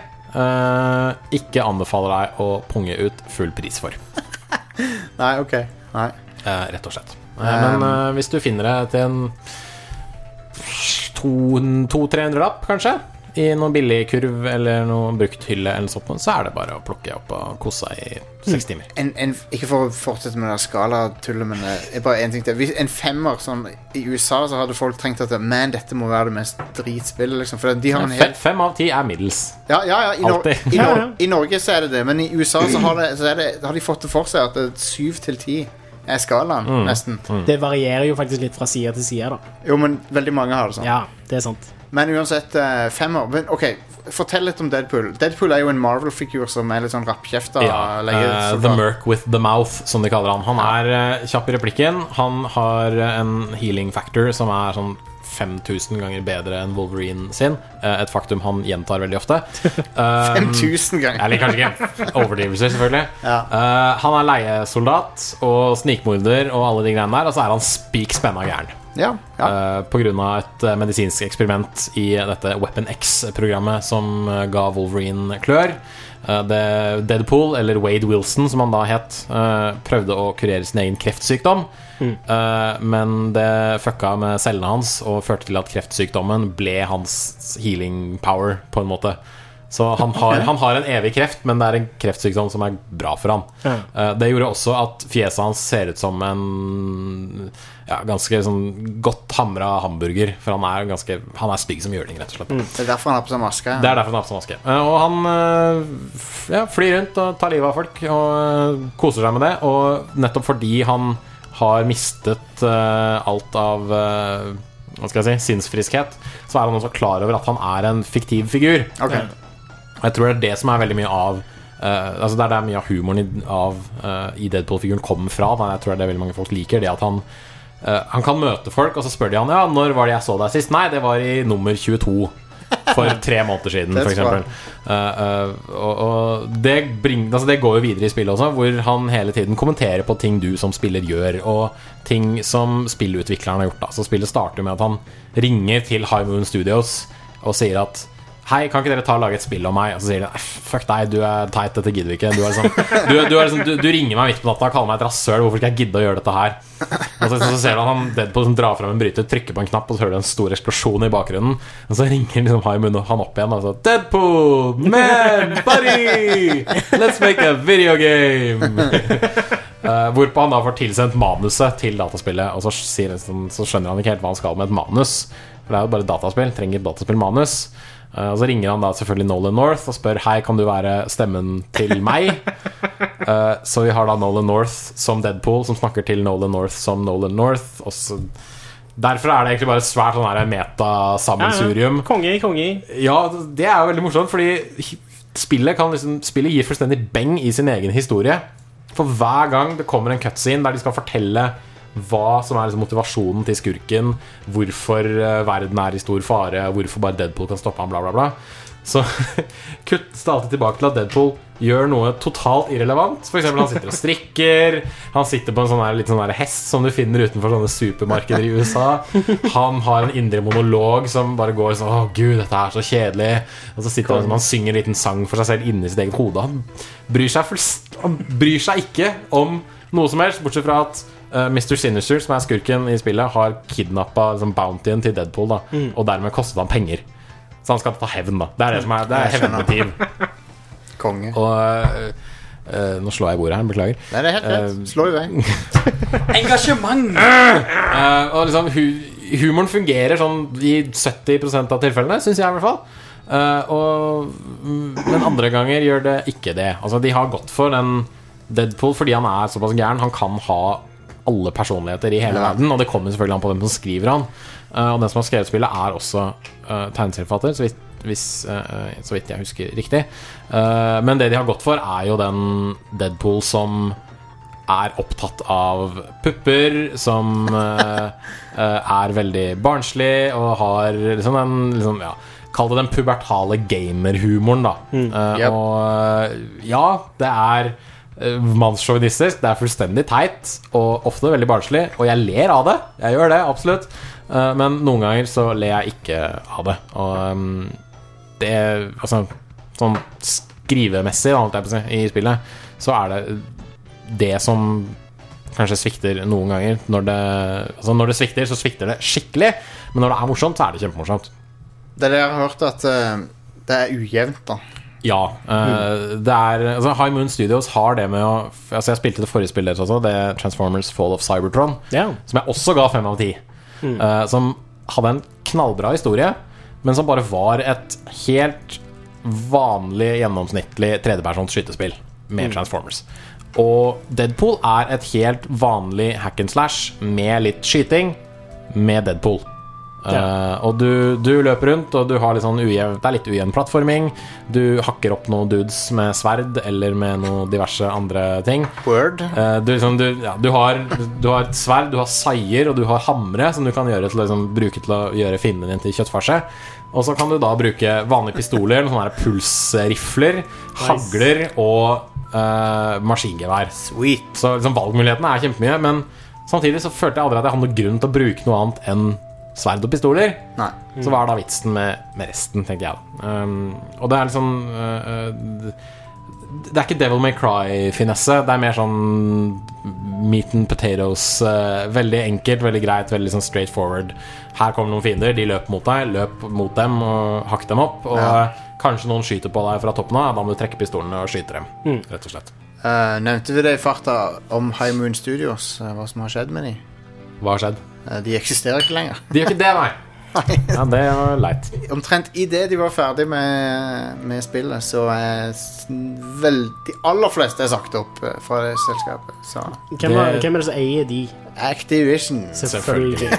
Speaker 4: ikke anbefaler deg å punge ut full pris for.
Speaker 2: Nei, ok. Nei.
Speaker 4: Rett og slett. Men hvis du finner det til en 200-300 lapp, kanskje, i noen billig kurv eller noen brukt hylle eller sånt, så er det bare å plukke opp og kose seg i 6 timer.
Speaker 2: Ikke for å fortsette med det skala-tullet, men bare en ting til. En 5-er, sånn, i USA så hadde folk trengt at dette må være det mest dritspillet, liksom. For de har en
Speaker 4: 5 av 10 er middels.
Speaker 2: Ja, i Norge så er det det, men i USA så har de fått det for seg at det 7-10 er skalaen, nesten.
Speaker 5: Det varierer jo faktisk litt fra side til side, da.
Speaker 2: Jo, men veldig mange har det sånn.
Speaker 5: Ja, det er sant.
Speaker 2: Men uansett, 5-er. Men ok, fortell litt om Deadpool. Deadpool er jo en Marvel-figur som er litt sånn rappkjefta.
Speaker 4: The Merc with the Mouth, som de kaller han. Han er kjapp i replikken. Han har en healing factor som er sånn 5000 ganger bedre enn Wolverine sin. Et faktum han gjentar veldig ofte.
Speaker 2: 5000 ganger?
Speaker 4: Eller kanskje ikke. Overdrivelser, selvfølgelig. Han er leiesoldat og snikmorder og alle de greiene der. Og så er han spik spenna gæren. På grunn av et medisinsk eksperiment i dette Weapon X-programmet som ga Wolverine klør. Deadpool, eller Wade Wilson som han da het, prøvde å kurere sin egen kreftsykdom, men det fucka med cellene hans og førte til at kreftsykdommen ble hans healing power, på en måte. Så han har en evig kreft, men det er en kreftsykdom som er bra for han. Det gjorde også at fjeset hans ser ut som en ganske sånn godt hamra hamburger. For han er stygg som juling, rett og slett.
Speaker 2: Det er derfor han har på seg maske.
Speaker 4: Det er derfor han har på seg maske. Og han flyr rundt og tar livet av folk og koser seg med det. Og nettopp fordi han har mistet alt av hva skal jeg si, sinnsfriskhet, så er han også klar over at han er en fiktiv figur. Jeg tror det er det som er veldig mye av altså det er mye av humoren i Deadpool-figuren kommer fra. Jeg tror det er veldig mange folk liker det at han kan møte folk, og så spør de han når var det jeg så deg sist? Nei, det var i nummer 22 for 3 måneder siden, for eksempel. Og det går jo videre i spillet også, hvor han hele tiden kommenterer på ting du som spiller gjør, og ting som spillutvikleren har gjort da. Så spillet starter med at han ringer til High Moon Studios og sier at hei, kan ikke dere ta og lage et spill om meg? Og så sier de, fuck deg, du teit, dette gidder vi ikke. Du ringer meg midt på natta og kaller meg et rasshøl. Hvorfor skal jeg gidde å gjøre dette her? Og så ser du han Deadpool som drar frem en bryter, trykker på en knapp, og så hører du en stor eksplosjon i bakgrunnen. Og så ringer liksom High Moon han opp igjen og så, Deadpool, man, buddy, let's make a video game. Hvorpå han da får tilsendt manuset til dataspillet. Og så skjønner han ikke helt hva han skal med et manus, for det jo bare dataspill, trenger dataspillmanus. Og så ringer han da selvfølgelig Nolan North og spør, hei, kan du være stemmen til meg? Så vi har da Nolan North som Deadpool, som snakker til Nolan North som Nolan North. Og så derfor det egentlig bare svært sånn her meta-sammensurium.
Speaker 5: Konge.
Speaker 4: Ja, det jo veldig morsomt, fordi spillet gir fullstendig beng i sin egen historie. For hver gang det kommer en cutscene der de skal fortelle hva som liksom motivasjonen til skurken, hvorfor verden i stor fare, hvorfor bare Deadpool kan stoppe han, bla bla bla, så kuttes det alltid tilbake til at Deadpool gjør noe totalt irrelevant. For eksempel han sitter og strikker, han sitter på en litt sånn hest som du finner utenfor sånne supermarkeder i USA. Han har en indre monolog som bare går sånn, åh gud, dette så kjedelig. Og så sitter han synger en liten sang for seg selv inni sitt eget hode. Han bryr seg ikke om noe som helst, bortsett fra at Mr. Sinister, som skurken i spillet, har kidnappet liksom, bountyen til Deadpool da, og dermed kostet han penger. Så han skal ta hevn da. Det det som det hevnmotiv.
Speaker 2: Konge.
Speaker 4: Og nå slår jeg i bordet her, beklager.
Speaker 2: Nei, det helt rett. Slå i vei.
Speaker 3: Engasjement!
Speaker 4: Og liksom humoren fungerer sånn i 70% av tilfellene, synes jeg i hvert fall. Men andre ganger gjør det ikke det. Altså, de har gått for den Deadpool fordi han såpass gæren. Han kan ha alle personligheter i hele verden, og det kommer selvfølgelig an på hvem som skriver han. Og den som har skrevet spillet også tegneserieforfatter, så vidt jeg husker riktig. Men det de har gått for jo den Deadpool som opptatt av pupper, som veldig barnslig og har liksom den kall det den pubertale gamerhumoren da. Og ja, det mannssjåvinistisk, det fullstendig teit og ofte veldig barnslig, og jeg ler av det, jeg gjør det, absolutt, men noen ganger så ler jeg ikke av det, og det altså, sånn skrivemessig i spillet, så det som kanskje svikter noen ganger, når det svikter, så svikter det skikkelig, men når det morsomt, så det kjempemorsomt.
Speaker 2: Det jeg har hørt at det ujevnt da.
Speaker 4: Ja, det altså High Moon Studios har det med å altså jeg spilte det forrige spillet også, det Transformers Fall of Cybertron, som jeg også ga 5 av 10 som hadde en knallbra historie, men som bare var et helt vanlig, gjennomsnittlig tredjepersons skytespill med Transformers. Og Deadpool et helt vanlig hack and slash med litt skyting med Deadpool. Og du løper rundt, og du har litt sånn det litt ujevn plattforming. Du hakker opp noen dudes med sverd eller med noen diverse andre ting.
Speaker 2: Word.
Speaker 4: Du har et sverd, du har seier, og du har hamre som du kan gjøre til å bruke til å gjøre finnen din til kjøttfarse. Og så kan du da bruke vanlige pistoler, noen sånne pulsrifler, hagler og maskingevær.
Speaker 2: Sweet.
Speaker 4: Så valgmulighetene kjempemye, men samtidig så følte jeg aldri at jeg hadde noen grunn til å bruke noe annet enn sverd og pistoler.
Speaker 2: Nei.
Speaker 4: Så hva da vitsen med resten, tenker jeg da. Og det liksom det ikke Devil May Cry-finesse. Det mer sånn meat and potatoes, veldig enkelt, veldig greit, veldig sånn straight forward. Her kommer noen fiender, de løper mot deg, løp mot dem og hakk dem opp, og kanskje noen skyter på deg fra toppen av, da må du trekke pistolene og skyte dem, rett og slett.
Speaker 2: Nevnte vi det i farta om High Moon Studios, hva som har skjedd med de?
Speaker 4: Hva har skjedd?
Speaker 2: De eksisterer ikke lenger.
Speaker 4: De gjør ikke det, nei. Ja, det var leit.
Speaker 2: Omtrent i det de var ferdig med spillet, så de aller fleste sagt opp fra det selskapet. Så.
Speaker 5: Hvem det som eier de?
Speaker 2: Activision.
Speaker 5: Selvfølgelig.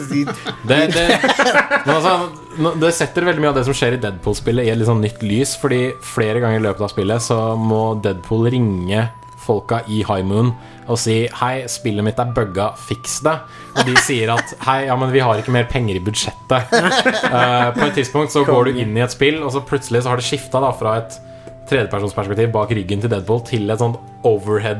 Speaker 4: Men altså, det setter veldig mye av det som skjer i Deadpool-spillet i et litt sånn nytt lys, fordi flere ganger i løpet av spillet så må Deadpool ringe folka i High Moon og si, hei, spillet mitt bugga, fiks det. Og de sier at, hei, ja, men vi har ikke mer penger i budsjettet. På et tidspunkt så går du inn i et spill, og så plutselig så har det skiftet da, fra et tredjepersonsperspektiv bak ryggen til Deadpool til et sånt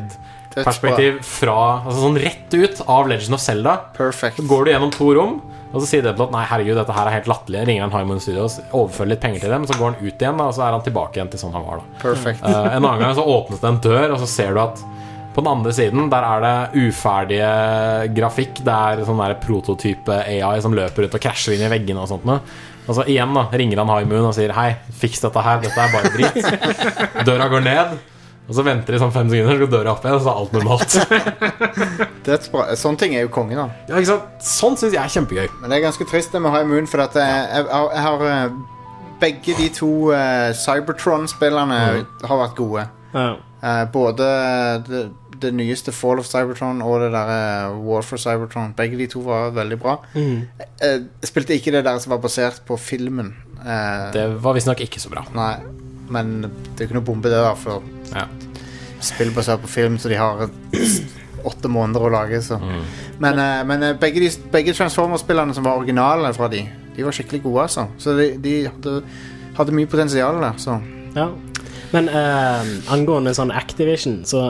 Speaker 4: overhead-perspektiv fra, altså sånn rett ut av Legend of Zelda.
Speaker 2: Perfect.
Speaker 4: Så går du gjennom 2 rom, og Og så sier Deadplot nei, herregud, dette her helt latterlig. Ringer han High Moon Studios, overfører litt penger til dem, så går han ut igjen, da, og så han tilbake igjen til sånn han var da.
Speaker 2: Perfect.
Speaker 4: En annen gang så åpnes det en dør, og så ser du at på den andre siden, der det uferdige grafikk. Det sånn der prototype AI som løper ut og krasjer inn i veggene og sånt nå. Og så igjen da, ringer han High Moon og sier hei, fiks dette her, dette bare drit. Døra går ned. Og så venter de sånn 5 sekunder, så går døra opp igjen, og så alt normalt.
Speaker 2: Dødsbra. Sånne ting jo kongen da.
Speaker 4: Ja, ikke sant? Sånn synes jeg kjempegøy.
Speaker 2: Men det ganske trist det med High Moon, for at jeg har begge de to Cybertron-spillerne har vært gode. Både det nyeste Fall of Cybertron og det der War for Cybertron. Begge de to var veldig bra. Jeg spilte ikke det der som var basert på filmen.
Speaker 4: Det var visstnok ikke så bra.
Speaker 2: Nei, men det ikke noe bombe det da, for spill basert på film, så de har 8 måneder å lage, så. Men begge Transformers-spillerne som var originale fra de var skikkelig gode, altså. Så de hadde mye potensial der, så.
Speaker 5: Ja, men angående sånn Activision, så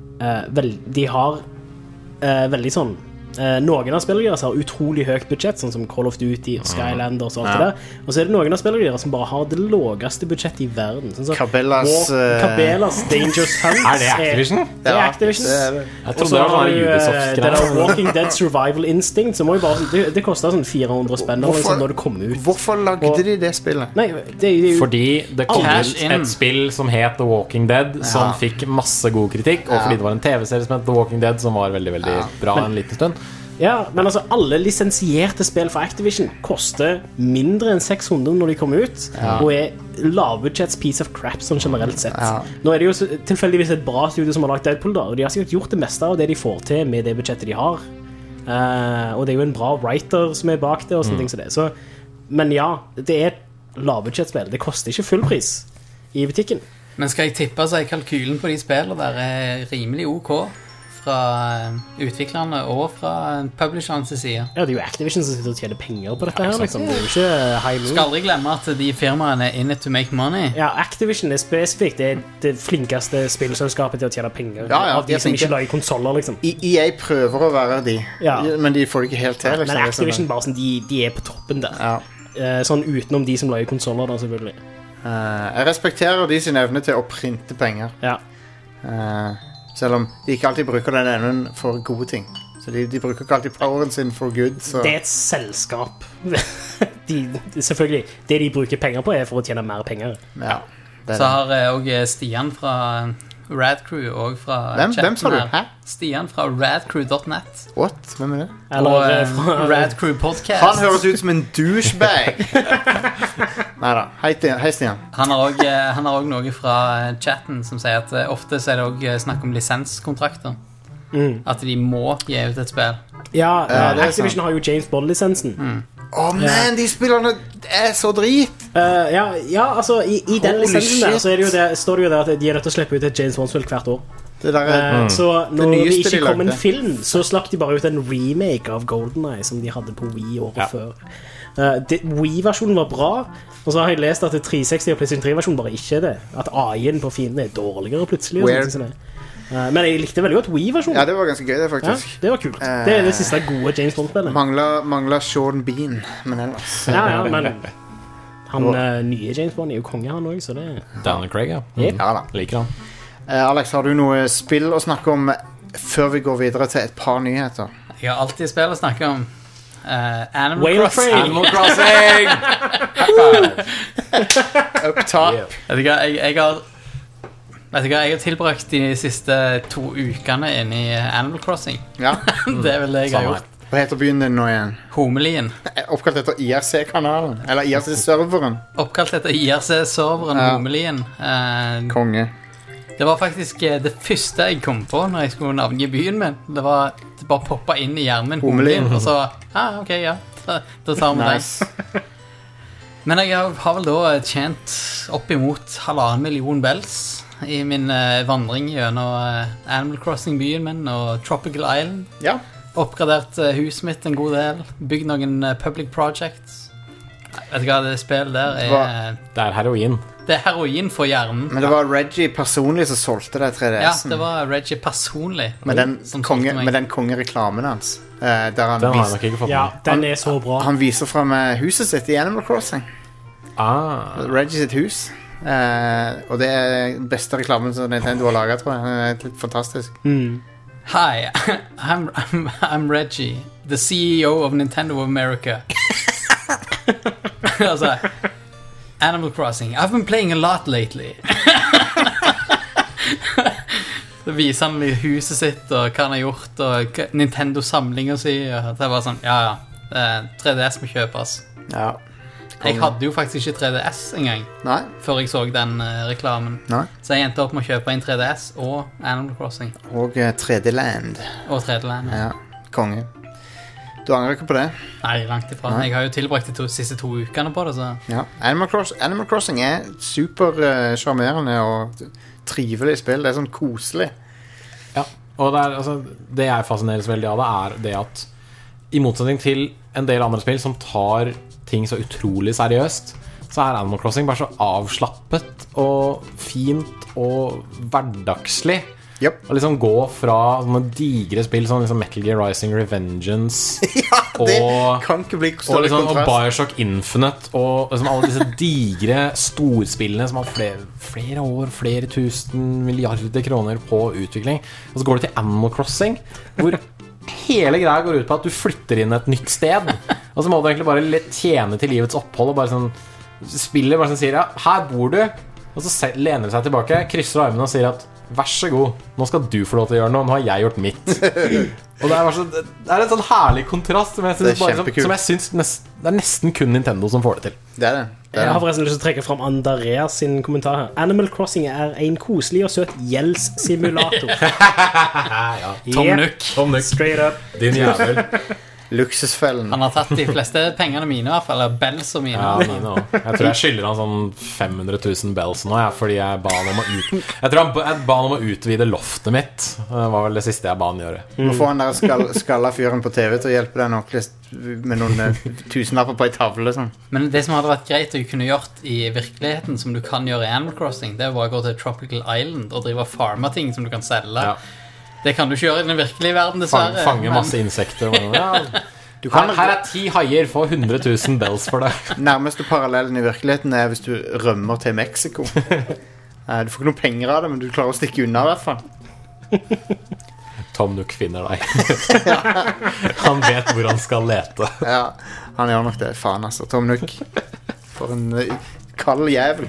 Speaker 5: de har veldig sånn noen av spillere deres har utrolig høyt budsjett, sånn som Call of Duty og Skylanders og alt det der. Og så det noen av spillere deres som bare har det laveste budsjettet i verden. Sånn Cabela's Dangerous Hunts.
Speaker 4: Det Activision?
Speaker 5: Det Activision.
Speaker 4: Jeg trodde det var sånn Ubisoft-greier.
Speaker 5: Det der Walking Dead Survival Instinct, så må jo bare, det kostet sånn 400 spenn når det kom ut.
Speaker 2: Hvorfor lagde de det spillet?
Speaker 5: Nei,
Speaker 4: fordi det kom ut et spill som het The Walking Dead, som fikk masse god kritikk, og fordi det var en TV-serie som het The Walking Dead, som var veldig, veldig bra en liten stund.
Speaker 5: Ja, men altså alle lisensierte spill fra Activision koster mindre enn 600 når de kommer ut, og lavbudsjetts piece of crap sånn generelt sett. Nå det jo tilfeldigvis et bra studio som har lagt Deadpool da, og de har sikkert gjort det meste av det de får til med det budsjettet de har. Og det jo en bra writer som bak det og sånne ting som det. Så, men ja, det lavbudsjettspill. Det koster ikke full pris i butikken.
Speaker 3: Men skal jeg tippe så kalkylen på de spillene der rimelig ok fra utviklerne og fra publisherens side.
Speaker 5: Ja, det jo Activision som sitter og tjener penger på dette her, liksom. Det jo ikke High Moon.
Speaker 3: Skal aldri glemme at de firmaene in it to make money.
Speaker 5: Ja, Activision spesifikt det flinkeste spillselskapet til å tjene penger.
Speaker 2: Av
Speaker 5: de som ikke lager konsoler, liksom.
Speaker 2: EA prøver å være de, men de får det ikke helt til.
Speaker 5: Liksom. Men Activision bare sånn, de på toppen der. Sånn utenom de som lager konsoler da, selvfølgelig.
Speaker 2: Jeg respekterer de sin evne til å printe penger.
Speaker 5: Ja.
Speaker 2: Selv om de ikke alltid bruker den evnen for gode ting. Så de bruker ikke alltid poweren sin for good. Så.
Speaker 5: Det et selskap. Selvfølgelig, det de bruker penger på for å tjene mer penger.
Speaker 2: Ja,
Speaker 3: så har også Stian fra Radcrew og fra
Speaker 2: Hvem sa du? Hæ?
Speaker 3: Stian fra radcrew.net.
Speaker 2: What? Hvem det?
Speaker 3: Og Radcrew Podcast.
Speaker 2: Han høres ut som en douchebag. Neida, hei Stian.
Speaker 3: Han har også noe fra chatten som sier at ofte så det også snakk om lisenskontrakter. At de må gi ut et spill.
Speaker 5: Ja, Activision har jo James Bond-lisensen.
Speaker 2: Man, de spillerne så drit.
Speaker 5: Ja, altså i den lisensen der så står det jo der at de nødt til å slippe ut et James Bond-spill hvert år. Så når det ikke kom en film, så slapp de bare ut en remake av GoldenEye som de hadde på Wii året før. Wii-versjonen var bra, og så har jeg lest at 360 og PlayStation 3-versjonen bare ikke det. At AI-en på fiendene dårligere plutselig. Men jeg likte veldig godt Wii-versjonen.
Speaker 2: Ja, det var ganske gøy det faktisk.
Speaker 5: Det var kult. Det det siste gode James Bond-spillet.
Speaker 2: Mangler Sean Bean, men ellers.
Speaker 5: Ja, men han nye James Bond jo konge han også, så det.
Speaker 4: Daniel Craig, ja.
Speaker 2: Ja da.
Speaker 4: Liker han.
Speaker 2: Alex, har du noe spill å snakke om før vi går videre til et par nyheter?
Speaker 3: Jeg har alltid spill å snakke om. Animal
Speaker 4: Crossing.
Speaker 2: Up top.
Speaker 3: Jeg har tilbrakt de siste 2 ukene inne i Animal Crossing.
Speaker 2: Ja.
Speaker 3: Det vel det jeg har gjort.
Speaker 2: Hva heter byen din nå igjen?
Speaker 3: Homelien.
Speaker 2: Oppkalt etter IRC-kanalen. Eller IRC-serveren.
Speaker 3: Oppkalt etter IRC-serveren Homelien.
Speaker 2: Konge.
Speaker 3: Det var faktisk det første jeg kom på når jeg skulle navngi byen min. Det bare poppet inn i hjernen min Homelien. Og så, ok, ja. Da tar vi det. Men jeg har vel da tjent opp imot 1,5 million bells i min vandring gjennom Animal Crossing-byen min og Tropical Island.
Speaker 2: Ja.
Speaker 3: Oppgradert huset mitt en god del. Bygd noen public projects. Vet du hva, det spillet der
Speaker 4: Det er heroin.
Speaker 3: Det er heroin for hjernen.
Speaker 2: Men det var Reggie personlig som solgte det 3DS-en.
Speaker 3: Ja, det var Reggie personlig.
Speaker 2: Med den kongereklamen hans. Der han
Speaker 4: den har jeg nok ikke fått med.
Speaker 5: Den er så bra.
Speaker 2: Han viser frem huset sitt i Animal Crossing. Reggie sitt hus. Og det er den beste reklamen som Nintendo har laget, tror jeg. Det er litt fantastisk.
Speaker 3: Hi, I'm Reggie, the CEO of Nintendo of America. Altså, Animal Crossing. I've been playing a lot lately. Så viser han i huset sitt og hva han har gjort og Nintendo-samlinger si. Det var sånn, ja, 3DS må kjøpes.
Speaker 2: Ja.
Speaker 3: Jeg hadde jo faktisk ikke 3DS engang.
Speaker 2: Nei.
Speaker 3: Før jeg så den reklamen.
Speaker 2: Nei.
Speaker 3: Så jeg endte opp med å kjøpe en 3DS og Animal Crossing.
Speaker 2: Og 3D-land.
Speaker 3: Og 3D-land,
Speaker 2: ja. Konge. Du angrer ikke på det?
Speaker 3: Nei, langt ifra. Jeg har jo tilbrakt de siste 2 ukene på det, så...
Speaker 2: Ja, Animal Crossing er super charmerende og trivelig spill. Det er sånn koselig.
Speaker 4: Ja, og det jeg fascineres veldig av det er det at i motsetning til en del andre spill som tar ting så utrolig seriøst, så er Animal Crossing bare så avslappet og fint og hverdagslig.
Speaker 2: Yep.
Speaker 4: Og liksom gå fra sånne digre spill som liksom Metal Gear Rising Revengeance
Speaker 2: ja, det kan ikke bli
Speaker 4: og, liksom, og Bioshock Infinite og liksom alle disse digre storspillene som har flere år, flere tusen milliarder kroner på utvikling. Og så går du til Animal Crossing, hvor hele greia går ut på at du flytter inn et nytt sted. Og så må du egentlig bare tjene til livets opphold og bare sånn spiller bare sånn sier, ja, her bor du. Og så lener det seg tilbake, krysser armene og sier at vær så god, nå skal du få lov til å gjøre noe. Nå har jeg gjort mitt. Og det er en sånn herlig kontrast som jeg synes det er nesten kun Nintendo som får det til.
Speaker 2: Det er det.
Speaker 5: Jeg har forresten lyst til å trekke frem Andreas sin kommentar her. Animal Crossing er en koselig og søt gjeldssimulator.
Speaker 4: Ja.
Speaker 3: Tom Nook.
Speaker 5: Straight up.
Speaker 4: Din jævel.
Speaker 2: Luksusfellen.
Speaker 3: Han har tatt de fleste pengene mine i hvert fall, eller bells og mine.
Speaker 4: Ja, mine også. Jeg tror jeg skylder han sånn 500 000 bells nå, fordi jeg ba han om å utvide loftet mitt. Det var vel det siste jeg ba han gjøre.
Speaker 2: Må få han der skalla fyren på TV til å hjelpe deg nok med noen tusenlapper på en tavle sånn.
Speaker 3: Men det som hadde vært greit å kunne gjort i virkeligheten, som du kan gjøre i Animal Crossing, det var å gå til Tropical Island og drive farma-ting som du kan selge. Ja. Det kan du ikke gjøre i den virkelige verden, dessverre.
Speaker 4: Fange masse insekter. Ja. Her er 10 haier, få 100 000 bells for det.
Speaker 2: Nærmeste parallellen i virkeligheten er hvis du rømmer til Mexico. Du får ikke noen penger av det, men du klarer å stikke unna i hvert fall.
Speaker 4: Tom Nook finner deg. Han vet hvor han skal lete.
Speaker 2: Ja, han gjør nok det. Faen altså, Tom Nook. For en kald jævel.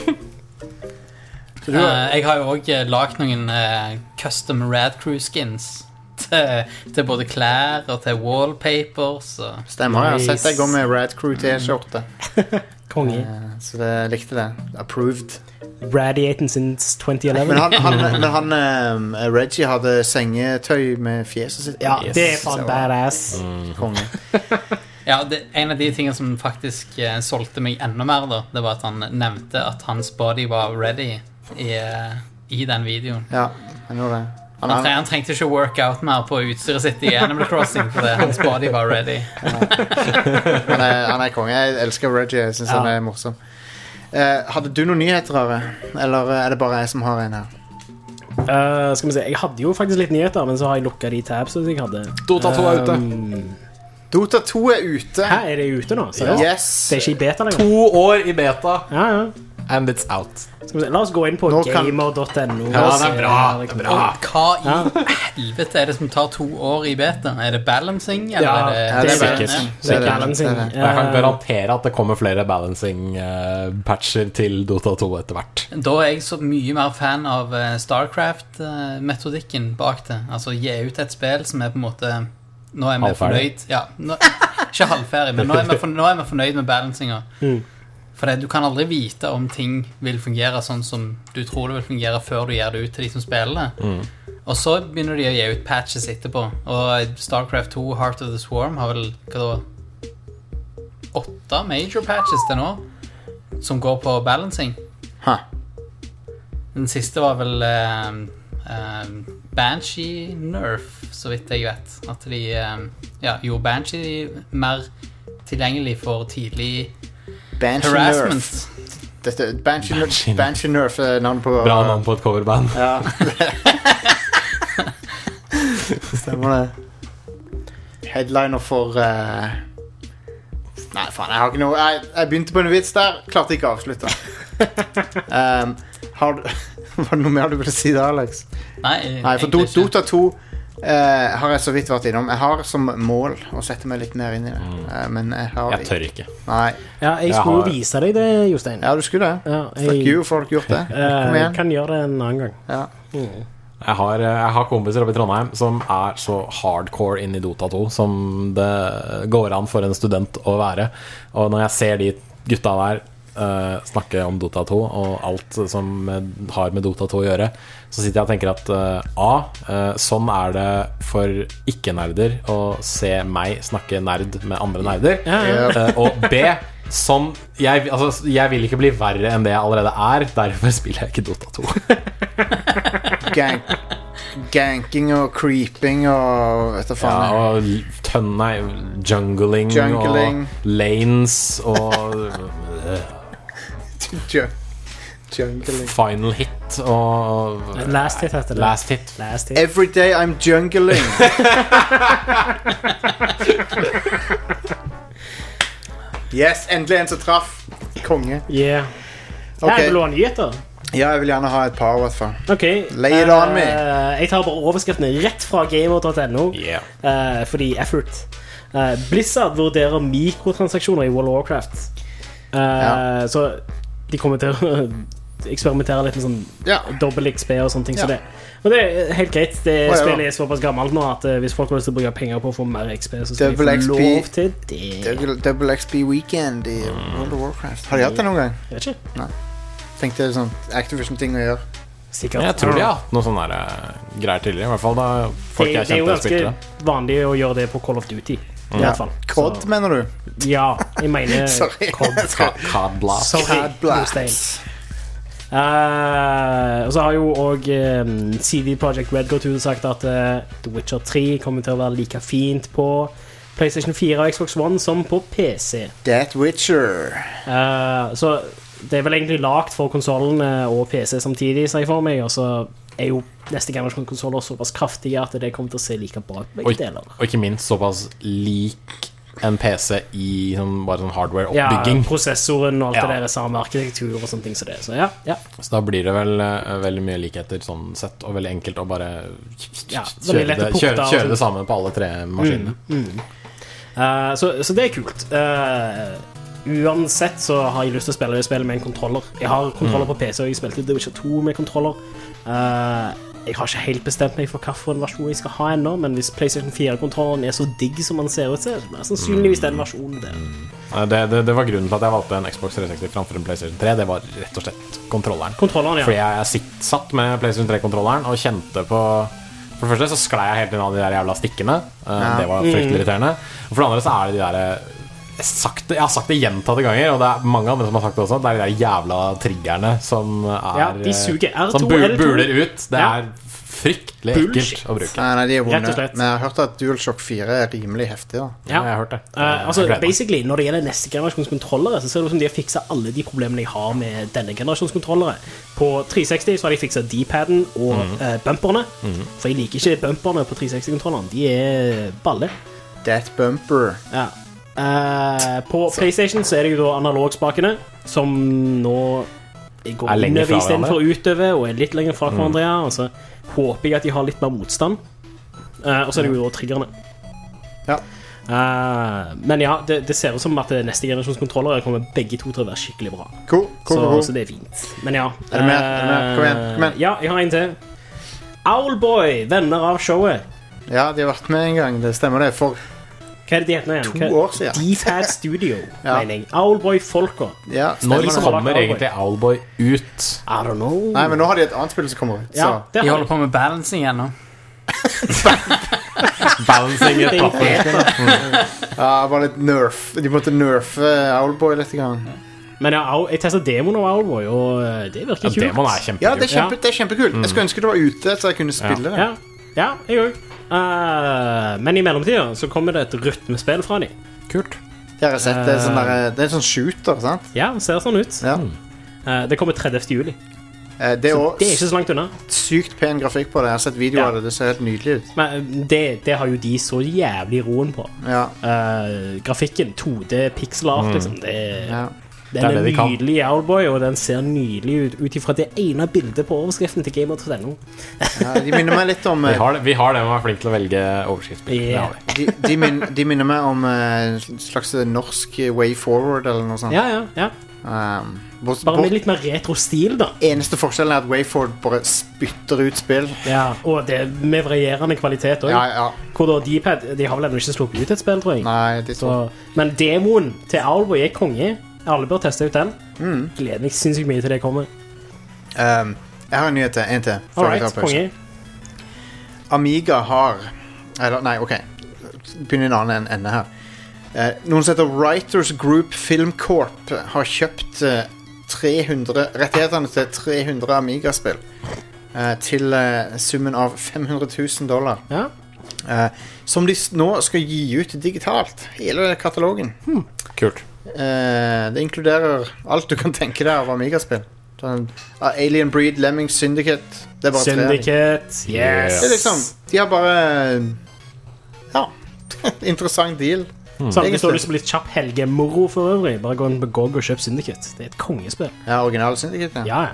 Speaker 3: Jeg har jo også lagt noen custom Rad Crew skins til både klær og til wallpapers og...
Speaker 2: Stemmer, jeg har sett deg gå med Rad Crew t-skjorte.
Speaker 5: Konge.
Speaker 2: Så jeg likte det. Approved.
Speaker 5: Radiating since 2011.
Speaker 2: Men han Reggie hadde sengetøy med fjeset sitt.
Speaker 5: Ja, det er faen badass.
Speaker 2: Konge.
Speaker 3: Ja, en av de tingene som faktisk solgte meg enda mer da, det var at han nevnte at hans body var ready i den videoen.
Speaker 2: Ja, jeg gjorde det.
Speaker 3: Han trengte ikke workout mer på utstyret sitt i Animal Crossing, fordi hans body var ready.
Speaker 2: Han er konge. Jeg elsker Reggie. Jeg synes han er morsom. Hadde du noen nyheter, Are? Eller er det bare jeg som har en her?
Speaker 5: Skal vi se, jeg hadde jo faktisk litt nyheter, men så har jeg lukket de tabs jeg hadde.
Speaker 4: Dota 2 er ute.
Speaker 2: Dota 2 er ute.
Speaker 5: Her er det ute nå?
Speaker 2: Yes.
Speaker 5: Det er ikke i beta lenger.
Speaker 4: 2 år i beta.
Speaker 5: Ja.
Speaker 4: And it's out.
Speaker 5: La oss gå inn på gamer.no.
Speaker 4: Ja, det er bra.
Speaker 3: Hva i helvete er det som tar 2 år i beta? Er det balancing? Eller
Speaker 5: det er balancing.
Speaker 4: Jeg kan garantere at det kommer flere balancing-patcher til Dota 2 etter hvert.
Speaker 3: Da er jeg så mye mer fan av StarCraft-metodikken bak det. Altså gi ut et spill som er på en måte... Nå er vi fornøyd. Ja, ikke halvferdig, men nå er vi fornøyd med balancinga. For du kan aldri vite om ting vil fungere sånn som du tror det vil fungere før du gjør det ut til de som spiller det. Og så begynner de å gi ut patches etterpå. Og StarCraft 2 Heart of the Swarm har vel 8 major patches til nå som går på balancing. Den siste var vel Banshee Nerf, så vidt jeg vet. At de gjorde Banshee mer tilgjengelig for tidlig
Speaker 2: Banshee-Nerf. Banshee-Nerf er navnet på...
Speaker 4: Bra navn på et coverband.
Speaker 2: Ja. Stemmer det. Headliner for... Nei, faen, jeg har ikke noe... Jeg begynte på en vits der, klarte ikke å avslutte. Var det noe mer du ville si da, Alex?
Speaker 3: Nei,
Speaker 2: for Dota 2... har jeg så vidt vært innom. Jeg har som mål å sette meg litt mer inn i det, men jeg
Speaker 4: tør ikke.
Speaker 2: Nei.
Speaker 5: Ja, jeg skulle vise deg det, Jostein.
Speaker 2: Ja, du skulle det. Fuck you, folk gjort det. Kom igjen.
Speaker 5: Jeg kan gjøre det en annen gang.
Speaker 2: Ja.
Speaker 4: Jeg har kompiser oppe i Trondheim som er så hardcore inn i Dota 2 som det går an for en student å være. Og når jeg ser de gutta der snakke om Dota 2 og alt som har med Dota 2 å gjøre, så sitter jeg og tenker at sånn er det for ikke-nerder å se meg snakke nerd med andre nerder. Og B, sånn jeg vil ikke bli verre enn det jeg allerede er. Derfor spiller jeg ikke Dota 2.
Speaker 2: Ganking og creeping og vet du faen.
Speaker 4: Ja, og jungling og lanes og
Speaker 2: jungling.
Speaker 4: Final hit og
Speaker 5: Last hit heter det.
Speaker 4: Last hit.
Speaker 2: Every day I'm jungling. Yes, endelig en som traff. Konge.
Speaker 5: Yeah.
Speaker 2: Okay.
Speaker 5: Vil du ha nyheter?
Speaker 2: Ja, jeg vil gjerne ha et par i hvert fall.
Speaker 5: Ok,
Speaker 2: lay it on me.
Speaker 5: Jeg tar bare overskriftene rett fra gamer.no. Fordi effort. Blizzard vurderer mikrotransaksjoner i World of Warcraft. Så de kommer til å eksperimentere litt med sånn dobbelt XP og sånne ting. Så det. Og det er helt greit. Spillet er såpass gammelt nå at hvis folk har lyst til å bruke penger på å få mer XP, så skal de få lov til det.
Speaker 2: Double XP weekend i World of Warcraft. Har de hatt det noen gang?
Speaker 5: Jeg vet ikke.
Speaker 2: Nei. Tenkte det er sånn Activision-ting å gjøre.
Speaker 5: Sikkert.
Speaker 4: Jeg tror de har hatt noen sånne greier tidligere. I hvert fall da folk jeg kjente spilte det.
Speaker 5: Det er jo ganske vanlig å gjøre det på Call of Duty. I hvert fall.
Speaker 2: COD, mener du?
Speaker 5: Ja, jeg mener COD.
Speaker 4: COD Blast.
Speaker 5: Og så har jo også CD Projekt Red gått ut og sagt at The Witcher 3 kommer til å være like fint på PlayStation 4 og Xbox One som på PC.
Speaker 2: That Witcher.
Speaker 5: Så det er vel egentlig lagt for konsolene og PC samtidig, sier jeg for meg, og så er jo neste generasjon konsoler såpass kraftige at det kommer til å se like bra ut begge deler.
Speaker 4: Og ikke minst såpass lik en PC i bare sånn hardware-oppbygging.
Speaker 5: Ja, prosessoren og alt det der, samme arkitektur og sånne ting så det. Så
Speaker 4: Så da blir det vel veldig mye likheter sånn sett, og veldig enkelt å bare kjøre det samme på alle tre maskinene.
Speaker 5: Så det er kult. Uansett så har jeg lyst til å spille det spillet med en kontroller. Jeg har kontroller på PC, og jeg spilte The Witcher 2 med kontroller. Jeg har ikke helt bestemt meg for hvilken versjon jeg skal ha ennå, men hvis PlayStation 4-kontrolleren er så digg som man ser ut til, så er det sannsynligvis den versjonen der.
Speaker 4: Det var grunnen til at jeg valgte en Xbox 360 framfor en PlayStation 3. Det var rett og slett kontrolleren. Fordi jeg satt med PlayStation 3-kontrolleren og kjente på... For det første så sklei jeg helt inn av de der jævla stikkene. Det var fryktelig irriterende. Og for det andre så er det de der... Jeg har sagt det gjentatte ganger, og det er mange andre som har sagt det også. Det er de der jævla triggerne som
Speaker 5: de suger.
Speaker 4: Som buler ut. Det er fryktelig ekkelt å bruke.
Speaker 2: Nei, de er vonde. Men jeg har hørt at DualShock 4 er rimelig heftig da.
Speaker 4: Ja, jeg har hørt det.
Speaker 5: Basically, når det gjelder neste generasjons kontrollere, så ser det ut som de har fikset alle de problemene jeg har med denne generasjons kontrollere. På 360 så har de fikset D-paden og bumperne. For jeg liker ikke bumperne på 360-kontrolleren. De er balle.
Speaker 2: That bumper.
Speaker 5: Ja. På PlayStation så er det jo da analogspakene som nå går innover i stedet for utover og er litt lenger fra hverandre, og så håper jeg at de har litt mer motstand, og så er det jo da triggerne. Men ja, det ser ut som at neste generasjons kontrollere kommer begge to til å være skikkelig bra.
Speaker 2: Cool.
Speaker 5: Så det er fint. Men ja,
Speaker 2: er det med? Kom igjen.
Speaker 5: Ja, jeg har en til. Owlboy, venner av showet.
Speaker 2: Ja, de har vært med en gang, det stemmer det. For
Speaker 5: hva er det de heter nå igjen?
Speaker 2: 2 år siden.
Speaker 5: D-Pad Studio, mener jeg. Owlboy-folka.
Speaker 4: Når kommer egentlig Owlboy ut?
Speaker 5: I don't know.
Speaker 2: Nei, men nå har de et annet spill som kommer ut.
Speaker 3: De holder på med balancing igjen nå.
Speaker 4: Balancing et plattformspill.
Speaker 2: Bare litt nerf. De måtte nerfe Owlboy litt i gang.
Speaker 5: Men jeg testet demoen av Owlboy, og det virker kult.
Speaker 4: Demoen er kjempekult.
Speaker 2: Ja, det er kjempekult. Jeg skulle ønske det var ute, så jeg kunne spille det.
Speaker 5: Ja, jeg også. Men i mellomtiden så kommer det et rytmespill fra dem.
Speaker 4: Kult.
Speaker 2: Jeg har sett det, sånn der, det en sånn shooter, sant?
Speaker 5: Ja, det ser sånn ut. Det kommer 30. juli.
Speaker 2: Det er
Speaker 5: ikke så langt unna.
Speaker 2: Sykt pen grafikk på det. Jeg har sett videoer av det. Det ser helt nydelig ut.
Speaker 5: Men det har jo de så jævlig roen på. Grafikken, 2D pixel art, liksom. Den er nydelig i Owlboy, og den ser nydelig ut ifra det ene bildet på overskriften til Gamer.no.
Speaker 2: De minner meg litt om
Speaker 4: vi har det med å være flink til å velge overskrift.
Speaker 2: De minner meg om slags norsk Way Forward eller noe sånt.
Speaker 5: Ja. Bare med litt mer retro-stil da.
Speaker 2: Eneste forskjellen er at Way Forward bare spytter ut spill.
Speaker 5: Ja, og det er med varierende kvalitet også. Hvor da D-pad, de har vel ennå ikke sluppet ut et spill, tror jeg.
Speaker 2: Nei,
Speaker 5: men demoen til Owlboy er konge. Alle bør teste ut den. Gleder meg sinnssykt mye til det kommer.
Speaker 2: Jeg har en nyhet til, en til.
Speaker 5: Alright, konge.
Speaker 2: Amiga har nei, ok, begynner en annen ende her. Noen som heter Writers Group Film Corp har kjøpt rettighetene til 300 Amiga-spill til summen av $500,000 som de nå skal gi ut digitalt, hele katalogen.
Speaker 4: Kult.
Speaker 2: Det inkluderer alt du kan tenke deg av Amiga-spill. Alien Breed, Lemmings, Syndicate. Det er bare
Speaker 5: Syndicate, yes.
Speaker 2: Det er liksom, de har bare interessant deal.
Speaker 5: Så hvis du har lyst til å bli kjapp helgemoro for øvrig, bare gå inn på GOG og kjøp Syndicate. Det er et kongespill.
Speaker 2: Ja, original Syndicate.
Speaker 5: Ja.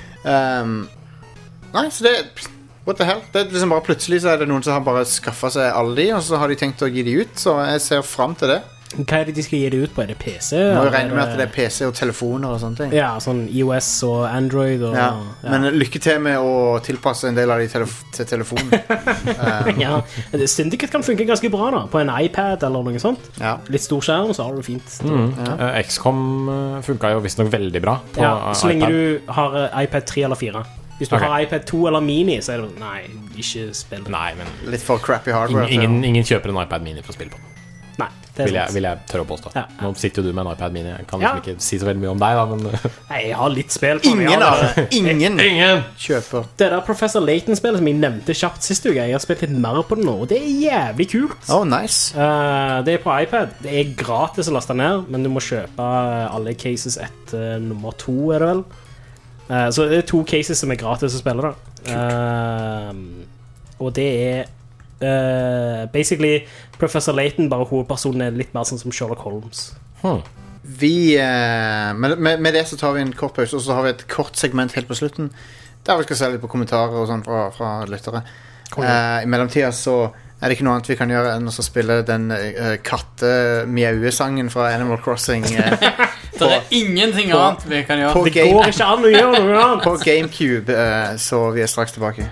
Speaker 2: Nei, så det what the hell? Det er liksom bare plutselig så er det noen som har bare skaffet seg alle de, og så har de tenkt å gi de ut, så jeg ser frem til det.
Speaker 5: Hva er det de skal gi det ut på? Er det PC?
Speaker 2: Må jo regne med at det er PC og telefoner og sånne ting.
Speaker 5: Ja, sånn iOS og Android og,
Speaker 2: Men lykke til med å tilpasse en del av de til telefonen.
Speaker 5: Syndicate kan funke ganske bra da på en iPad eller noe sånt. Litt stor skjerm, så har du det fint.
Speaker 4: XCOM funket jo visstnok veldig bra på iPad.
Speaker 5: Så lenge du har iPad 3 eller 4. Hvis du har iPad 2 eller Mini, så er det nei, ikke spill.
Speaker 4: Nei, men
Speaker 2: litt for crappy hardware.
Speaker 4: Ingen kjøper en iPad Mini for å spille på.
Speaker 5: Nei,
Speaker 4: vil jeg tørre å påstå. Nå sitter jo du med en iPad Mini. Jeg kan liksom ikke si så veldig mye om deg da, men
Speaker 5: nei, jeg har litt spill på
Speaker 2: Ingen kjøper.
Speaker 5: Det der Professor Layton-spillet som jeg nevnte kjapt siste uke, jeg har spilt litt mer på det nå, og det er jævlig kult.
Speaker 2: Nice.
Speaker 5: Det er på iPad. Det er gratis å laste ned, men du må kjøpe alle cases etter nummer 2, er det vel? Så det er 2 cases som er gratis å spille da. Og det er basically Professor Layton, bare hovedpersonen er litt mer sånn som Sherlock Holmes.
Speaker 2: Med det så tar vi en kort pause, og så har vi et kort segment helt på slutten der vi skal se litt på kommentarer og sånn fra lyttere. I mellomtida så er det ikke noe annet vi kan gjøre enn å spille den katte-mjauesangen fra Animal Crossing.
Speaker 3: Det er ingenting annet vi kan gjøre.
Speaker 5: Det går ikke an å gjøre noe annet.
Speaker 2: På GameCube, så vi er straks tilbake.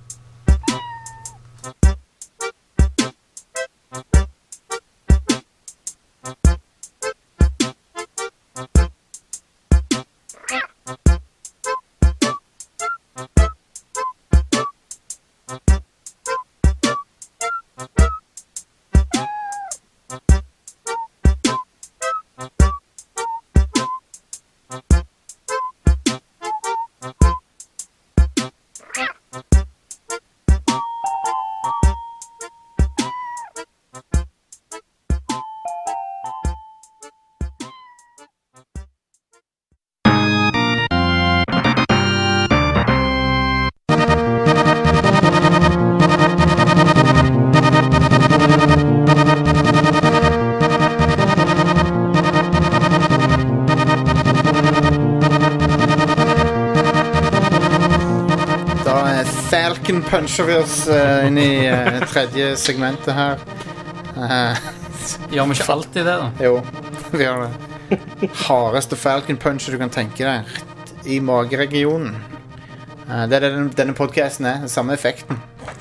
Speaker 2: Puncher vi oss inn i tredje segmentet her.
Speaker 3: Gjør vi ikke alltid det da?
Speaker 2: Jo, vi gjør det. Hardeste Falcon Puncher du kan tenke deg, rett i mageregionen. Det er det denne podcasten er, den samme effekten.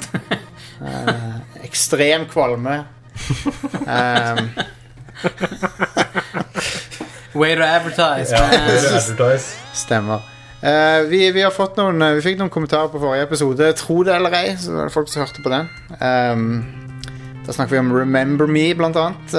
Speaker 2: Ekstrem kvalme.
Speaker 3: Way to advertise.
Speaker 2: Stemmer. Vi har fått vi fikk noen kommentarer på forrige episode. Tro det eller ei, så var det folk som hørte på den. Da snakker vi om Remember Me blant annet,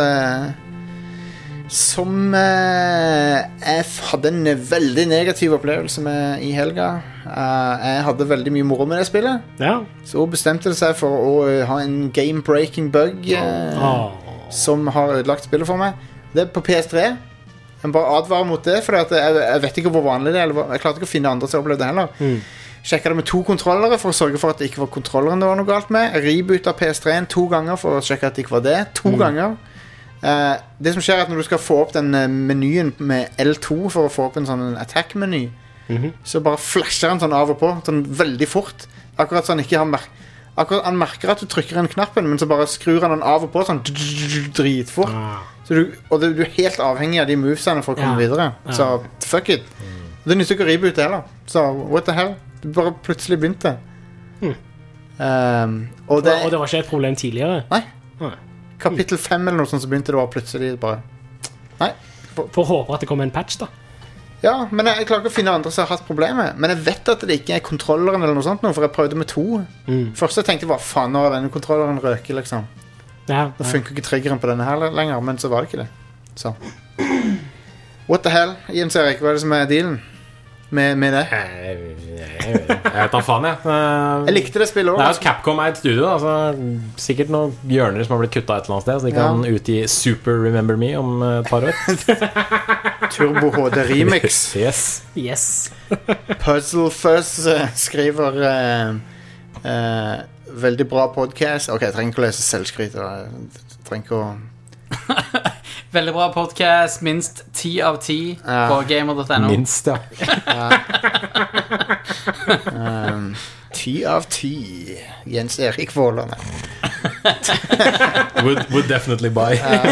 Speaker 2: som jeg hadde en veldig negativ opplevelse med i helga. Jeg hadde veldig mye moro med det spillet. Så bestemte det seg for å ha en game-breaking bug som har ødelagt spillet for meg. Det på PS3. Jeg bare advarer mot det, for jeg vet ikke hvor vanlig det er. Jeg klarte ikke å finne andre som opplevde det heller. Sjekket det med 2 kontrollere for å sørge for at det ikke var kontrolleren det var noe galt med. Jeg rebootet PS3-en 2 ganger for å sjekke at det ikke var det. 2 ganger. Det som skjer er at når du skal få opp den menyen med L2 for å få opp en sånn attack-meny, så bare flasher han sånn av og på, sånn veldig fort. Akkurat sånn ikke akkurat han merker at du trykker en knappen, men så bare skrur han den av og på sånn dritfort. Så du er helt avhengig av de movesene for å komme videre. Så fuck it. Det nytter ikke å reboote heller. Så what the hell? Du bare plutselig begynte. Og det var
Speaker 5: ikke et problem tidligere?
Speaker 2: Nei. Kapittel 5 eller noe sånt, så begynte det bare plutselig bare. Nei.
Speaker 5: For å håpe at det kommer en patch da.
Speaker 2: Ja, men jeg klarer ikke å finne andre som har hatt problemer. Men jeg vet at det ikke er kontrolleren eller noe sånt nå, for jeg prøvde med 2. Først jeg tenkte, hva faen, nå har denne kontrolleren røket, liksom. Det funker ikke triggeren på denne her lenger, men så var det ikke det. Så. What the hell, Jens Erik, hva er det som er dealen med det?
Speaker 4: Jeg vet da faen, jeg.
Speaker 2: Jeg likte det spillet også.
Speaker 4: Det er jo Capcom er et studio, altså. Sikkert noen hjørner som har blitt kuttet et eller annet sted, så de kan utgi Super Remember Me om et par år.
Speaker 2: Turbo HD Remix.
Speaker 4: Yes.
Speaker 2: Puzzle Fuzz skriver veldig bra podcast. Ok, jeg trenger ikke å lese selvskryt. Jeg trenger ikke å
Speaker 3: veldig bra podcast, minst 10 av 10 på gamer.no.
Speaker 4: Minst, ja.
Speaker 2: 10 av 10 Jens Erik Våland.
Speaker 4: would definitely buy.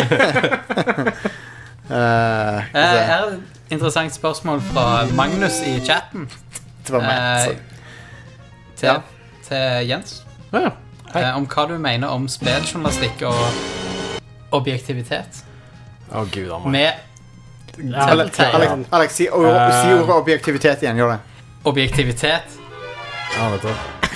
Speaker 3: Her er et interessant spørsmål fra Magnus i chatten.
Speaker 2: Det var meg.
Speaker 3: Til Jens. Om hva du mener om spilljournalistikk og objektivitet.
Speaker 4: Gud,
Speaker 2: Alex, si ordet objektivitet igjen, gjør det.
Speaker 3: Objektivitet.
Speaker 4: Ja, vet du.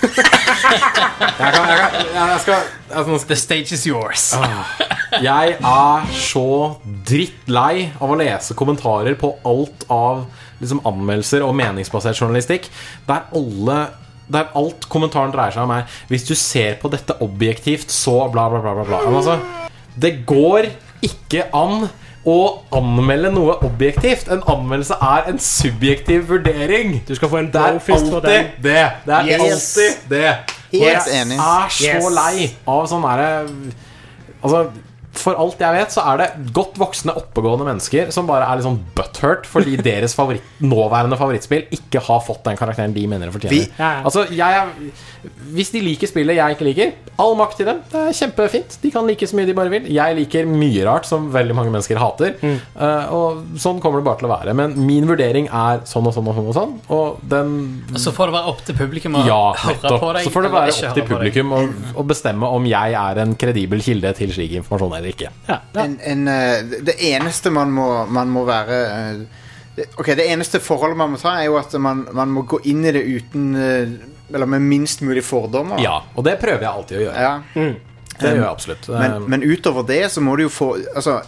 Speaker 3: The stage is yours.
Speaker 4: Jeg er så drittlei av å lese kommentarer på alt av liksom, anmeldelser og meningsbasert journalistikk der alt kommentaren dreier seg om hvis du ser på dette objektivt, så bla bla bla bla. Men altså, det går ikke an å anmelde noe objektivt. En anmeldelse er en subjektiv vurdering.
Speaker 5: Du skal få en blowfist for den.
Speaker 4: Det er alltid det.
Speaker 2: Helt enig.
Speaker 4: Jeg er så lei av sånn der. Altså, for alt jeg vet så er det godt voksne, oppegående mennesker som bare er litt sånn butthurt fordi deres nåværende favorittspill ikke har fått den karakteren de mener det fortjener. Altså, hvis de liker spillet jeg ikke liker, all makt til dem. Det er kjempefint. De kan like så mye de bare vil. Jeg liker mye rart som veldig mange mennesker hater. Og sånn kommer det bare til å være. Men min vurdering er sånn og sånn og sånn og sånn. Og den
Speaker 3: så får det være opp til publikum å høre på deg.
Speaker 4: Så får det være opp til publikum å bestemme om jeg er en kredibel kilde til slik informasjon eller ikke.
Speaker 2: Det eneste man må være det eneste forholdet man må ta er jo at man må gå inn i det uten eller med minst mulig fordommer.
Speaker 4: Ja, og det prøver jeg alltid å gjøre. Det gjør jeg absolutt.
Speaker 2: Men utover det så må du jo få altså,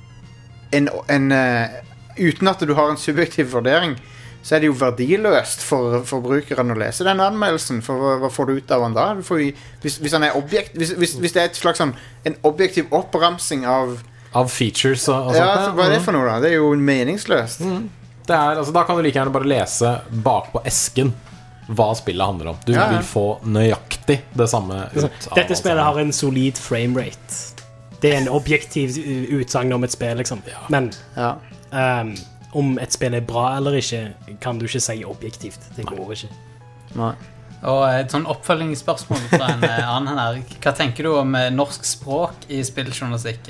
Speaker 2: uten at du har en subjektiv vurdering, så er det jo verdiløst for brukeren å lese den anmeldelsen. For hva får du ut av han da? Hvis han er hvis det er et slags sånn, en objektiv oppramsing av
Speaker 4: features og sånt.
Speaker 2: Ja, hva er det for noe da? Det er jo meningsløst.
Speaker 4: Det er, altså, da kan du like gjerne bare lese bak på esken hva spillet handler om. Du vil få nøyaktig det samme ut.
Speaker 5: Dette spillet har en solid framerate. Det er en objektiv utsagn om et spill, liksom. Men om et spill er bra eller ikke, kan du ikke si objektivt. Det går ikke.
Speaker 2: Nei.
Speaker 3: Og et sånn oppfølgingsspørsmål fra en annen her. Hva tenker du om norsk språk i spilljournalistikk?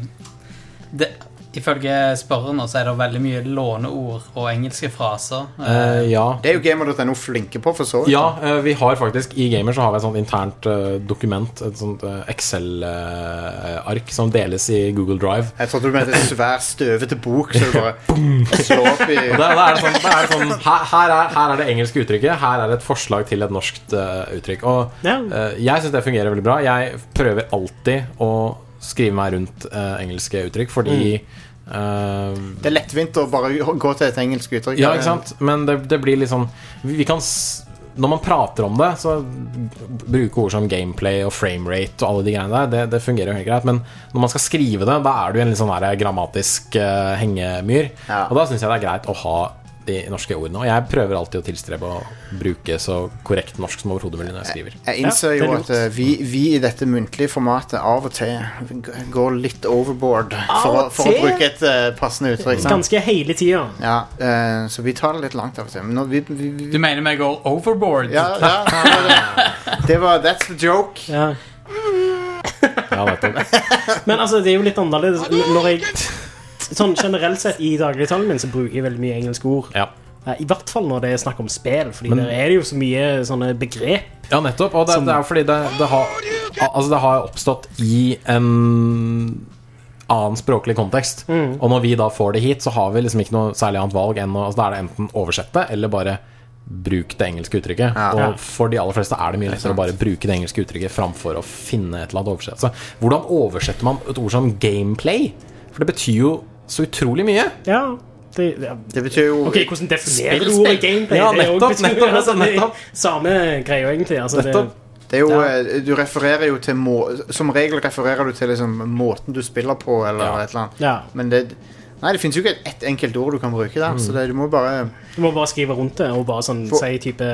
Speaker 3: Ifølge spørrerne så er det veldig mye låneord og engelske fraser.
Speaker 2: Det er jo Gamer.no flinke på for så.
Speaker 4: Vi har faktisk i Gamer så har vi et sånt internt dokument, et sånt Excel-ark som deles i Google Drive.
Speaker 2: Jeg trodde du mente en svær støvete bok så du bare slår opp i
Speaker 4: her er det engelske uttrykket, her er det et forslag til et norskt uttrykk. Og jeg synes det fungerer veldig bra. Jeg prøver alltid å skrive meg rundt engelske uttrykk, fordi
Speaker 2: det er lettvint å bare gå til et engelsk uttrykk.
Speaker 4: Ja, ikke sant? Men det blir litt sånn når man prater om det, så bruker ord som gameplay og framerate og alle de greiene der, det fungerer jo helt greit, men når man skal skrive det, da er det jo en litt sånn der grammatisk hengemyr, og da synes jeg det er greit å ha de norske ordene, og jeg prøver alltid å tilstrebe å bruke så korrekt norsk som overhodet mulig når jeg skriver.
Speaker 2: Jeg innser jo at vi i dette muntlige formatet av og til går litt overboard for å bruke et passende uttrykk.
Speaker 5: Ganske hele tiden.
Speaker 2: Ja, så vi tar det litt langt av og til. Men
Speaker 3: Du mener vi går overboard?
Speaker 2: Ja, det var that's the joke.
Speaker 5: Ja, men altså, det er jo litt annerledes når jeg sånn generelt sett i dagligtalen min så bruker jeg veldig mye engelske ord. I hvert fall når det er snakk om spill, fordi der er det jo så mye sånne begrep.
Speaker 4: Ja, nettopp, og det er jo fordi det har oppstått i en annen språklig kontekst, og når vi da får det hit, så har vi liksom ikke noe særlig annet valg enn da er det enten oversette eller bare bruk det engelske uttrykket, og for de aller fleste er det mye lettere å bare bruke det engelske uttrykket framfor å finne et eller annet oversett. Så hvordan oversetter man et ord som gameplay? For det betyr jo så utrolig mye.
Speaker 5: Ja,
Speaker 2: det betyr jo...
Speaker 5: Ok, hvordan definerer du ordet gameplay?
Speaker 4: Ja, nettopp.
Speaker 5: Samme greie egentlig. Altså,
Speaker 2: det er jo, du refererer jo til som regel refererer du til liksom, måten du spiller på, eller et eller annet. Men det finnes jo ikke et enkelt ord du kan bruke der, så du må bare skrive rundt det, og bare sånn, si type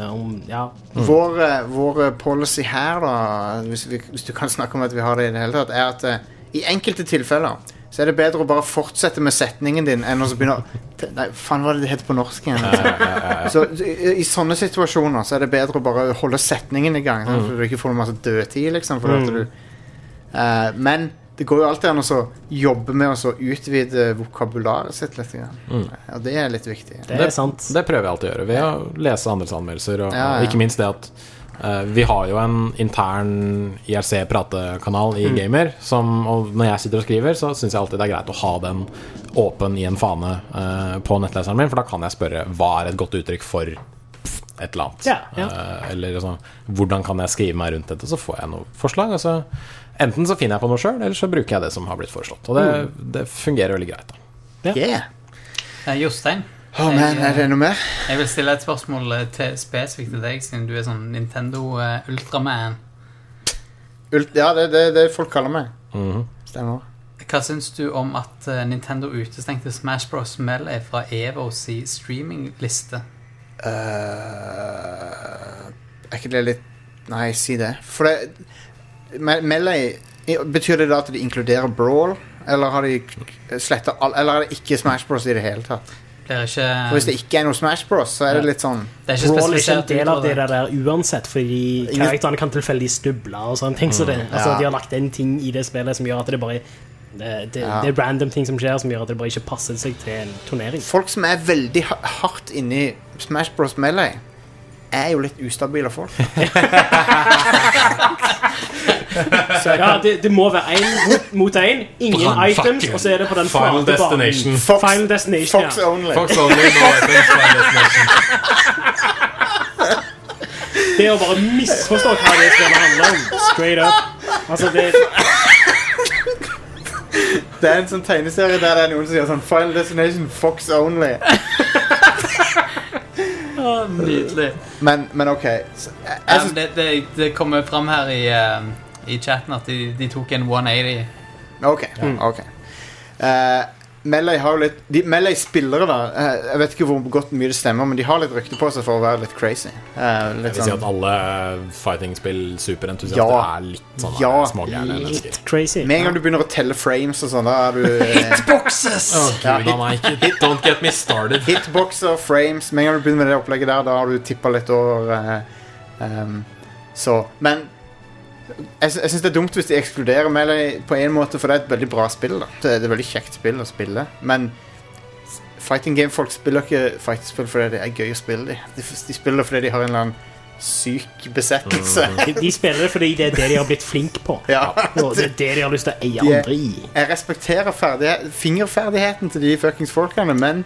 Speaker 2: Vår policy her da, hvis du kan snakke om at vi har det i det hele tatt, er at i enkelte tilfeller så er det bedre å bare fortsette med setningen din enn å begynne nei, faen hva er det heter på norsk igjen? Så i sånne situasjoner så er det bedre å bare holde setningen i gang, så du ikke får en masse dødtid liksom, men det går jo alltid an å jobbe med å utvide vokabularet sitt litt igjen. Og det er litt viktig.
Speaker 5: Det er sant.
Speaker 4: Det prøver jeg alltid å gjøre ved å lese andres anmeldelser, og ikke minst det at vi har jo en intern IRC-pratekanal i Gamer og når jeg sitter og skriver så synes jeg alltid det er greit å ha den åpen i en fane på nettleseren min, for da kan jeg spørre hva er et godt uttrykk for et eller annet eller sånn, hvordan kan jeg skrive meg rundt dette, så får jeg noe forslag, og så enten så finner jeg på noe selv, eller så bruker jeg det som har blitt foreslått, og det fungerer veldig greit
Speaker 3: da. Jostein,
Speaker 2: er det noe mer?
Speaker 3: Jeg vil stille et spørsmål spesifikt til deg, siden du er sånn Nintendo Ultraman.
Speaker 2: Ja, det folk kaller meg. Stemmer.
Speaker 3: Hva synes du om at Nintendo utestengte Smash Bros. Melee fra EVOs streamingliste?
Speaker 2: Er ikke det litt... Nei, si det. For det... Melee... Betyr det da at de inkluderer Brawl? Eller har de slettet eller er det ikke Smash Bros. I det hele tatt? For hvis det ikke er noe Smash Bros, så er det litt sånn
Speaker 5: Brawl er ikke en del av det der uansett, fordi karakterene kan tilfeldig stuble og sånne ting, så de har lagt en ting i det spillet som gjør at det bare det er random ting som skjer som gjør at det bare ikke passer seg til en turnering.
Speaker 2: Folk som er veldig hardt inne i Smash Bros. Melee er jo litt ustabile folk.
Speaker 5: Så det må være en mot en, ingen items, og så er det på den
Speaker 4: Final Destination.
Speaker 5: Final Destination,
Speaker 2: Fox only.
Speaker 4: Fox only, no items, Final Destination.
Speaker 5: Det er å bare misforstå hva det skal handle om. Straight up. Altså
Speaker 2: det er en sånn tegneserie der det er noen som sier sånn Final Destination, Fox only.
Speaker 3: Nydelig.
Speaker 2: Men ok
Speaker 3: det kommer frem her i chatten at de tok en 180.
Speaker 2: Ok Melee har jo litt Melee-spillere da, jeg vet ikke hvor godt mye det stemmer, men de har litt rykte på seg for å være litt crazy.
Speaker 4: Jeg vil si at alle fighting-spill superentusiaster er litt sånn smågærne mennesker.
Speaker 5: Litt crazy.
Speaker 2: Med en gang du begynner å telle frames og sånn, da er du
Speaker 3: Hitboxes!
Speaker 4: Don't get me started.
Speaker 2: Hitboxer, frames, med en gang du begynner med det opplegget der, da har du tippet litt over men jeg synes det er dumt hvis de ekskluderer Melee på en måte, for det er et veldig bra spill da. Det er et veldig kjekt spill å spille, men fighting game folk spiller ikke fighting-spill fordi det er gøy å spille de spiller fordi de har en eller annen syk besettelse.
Speaker 5: De spiller det fordi det er det de har blitt flink på, og det er det de har lyst til å eie andre i.
Speaker 2: Jeg respekterer fingerferdigheten til de fuckings folkene, men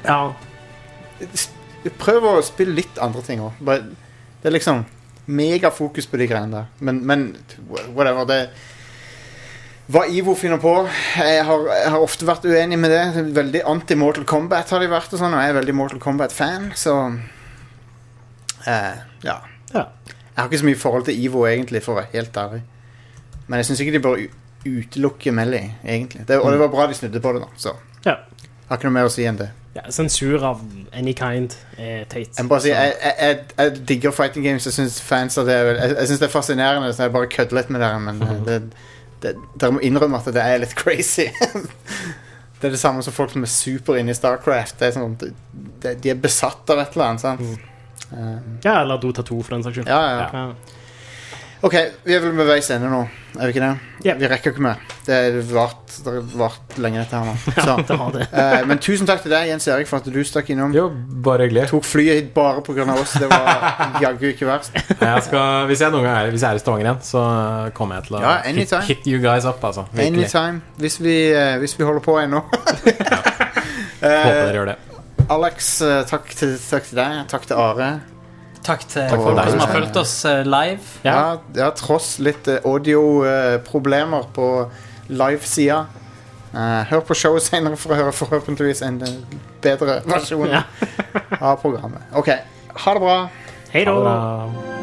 Speaker 2: prøv å spille litt andre ting også. Det er liksom megafokus på de greiene der, men whatever, det hva Ivo finner på, jeg har ofte vært uenig med det. Veldig anti-Mortal Kombat har de vært og sånn, og jeg er veldig Mortal Kombat-fan, så Ja. Jeg har ikke så mye forhold til Evo egentlig, for å være helt ærlig. Men jeg synes ikke de bør utelukke Melee, egentlig. Og det var bra de snudde på det da, så. Jeg har ikke noe mer å si enn det.
Speaker 5: Ja, sensur av any kind teit.
Speaker 2: Jeg må bare si, jeg digger fighting games. Jeg synes fans av det jeg synes det er fascinerende, så jeg bare kødder litt med dere, men dere må innrømme at det er litt crazy. Det er det samme som folk som er super inne i StarCraft. Det er sånn, de er besatt av et eller annet, sant?
Speaker 5: Ja, eller Dota 2 for den saks skyld.
Speaker 2: Ja. Ok, vi er vel med veis ende nå, er vi ikke det? Vi rekker ikke mer. Det har vart lenge dette her nå.
Speaker 5: Ja, det har det.
Speaker 2: Men tusen takk til deg, Jens Erik, for at du stakk innom.
Speaker 4: Jo, bare hyggelig.
Speaker 2: Tok flyet hit bare på grunn av oss. Det var jaggu ikke verst.
Speaker 4: Hvis jeg er i Stavanger igjen, så kommer jeg til å hit you guys up, altså. Virkelig.
Speaker 2: Anytime. Hvis vi holder på ennå.
Speaker 4: Håper dere gjør det.
Speaker 2: Alex, takk til deg. Takk til Are.
Speaker 3: Takk til folk som har fulgt oss live.
Speaker 2: Ja, tross litt audio-problemer på live-sida. Hør på showet senere for å høre forhåpentligvis en bedre versjon av programmet. Ok, ha det bra.
Speaker 5: Hei da.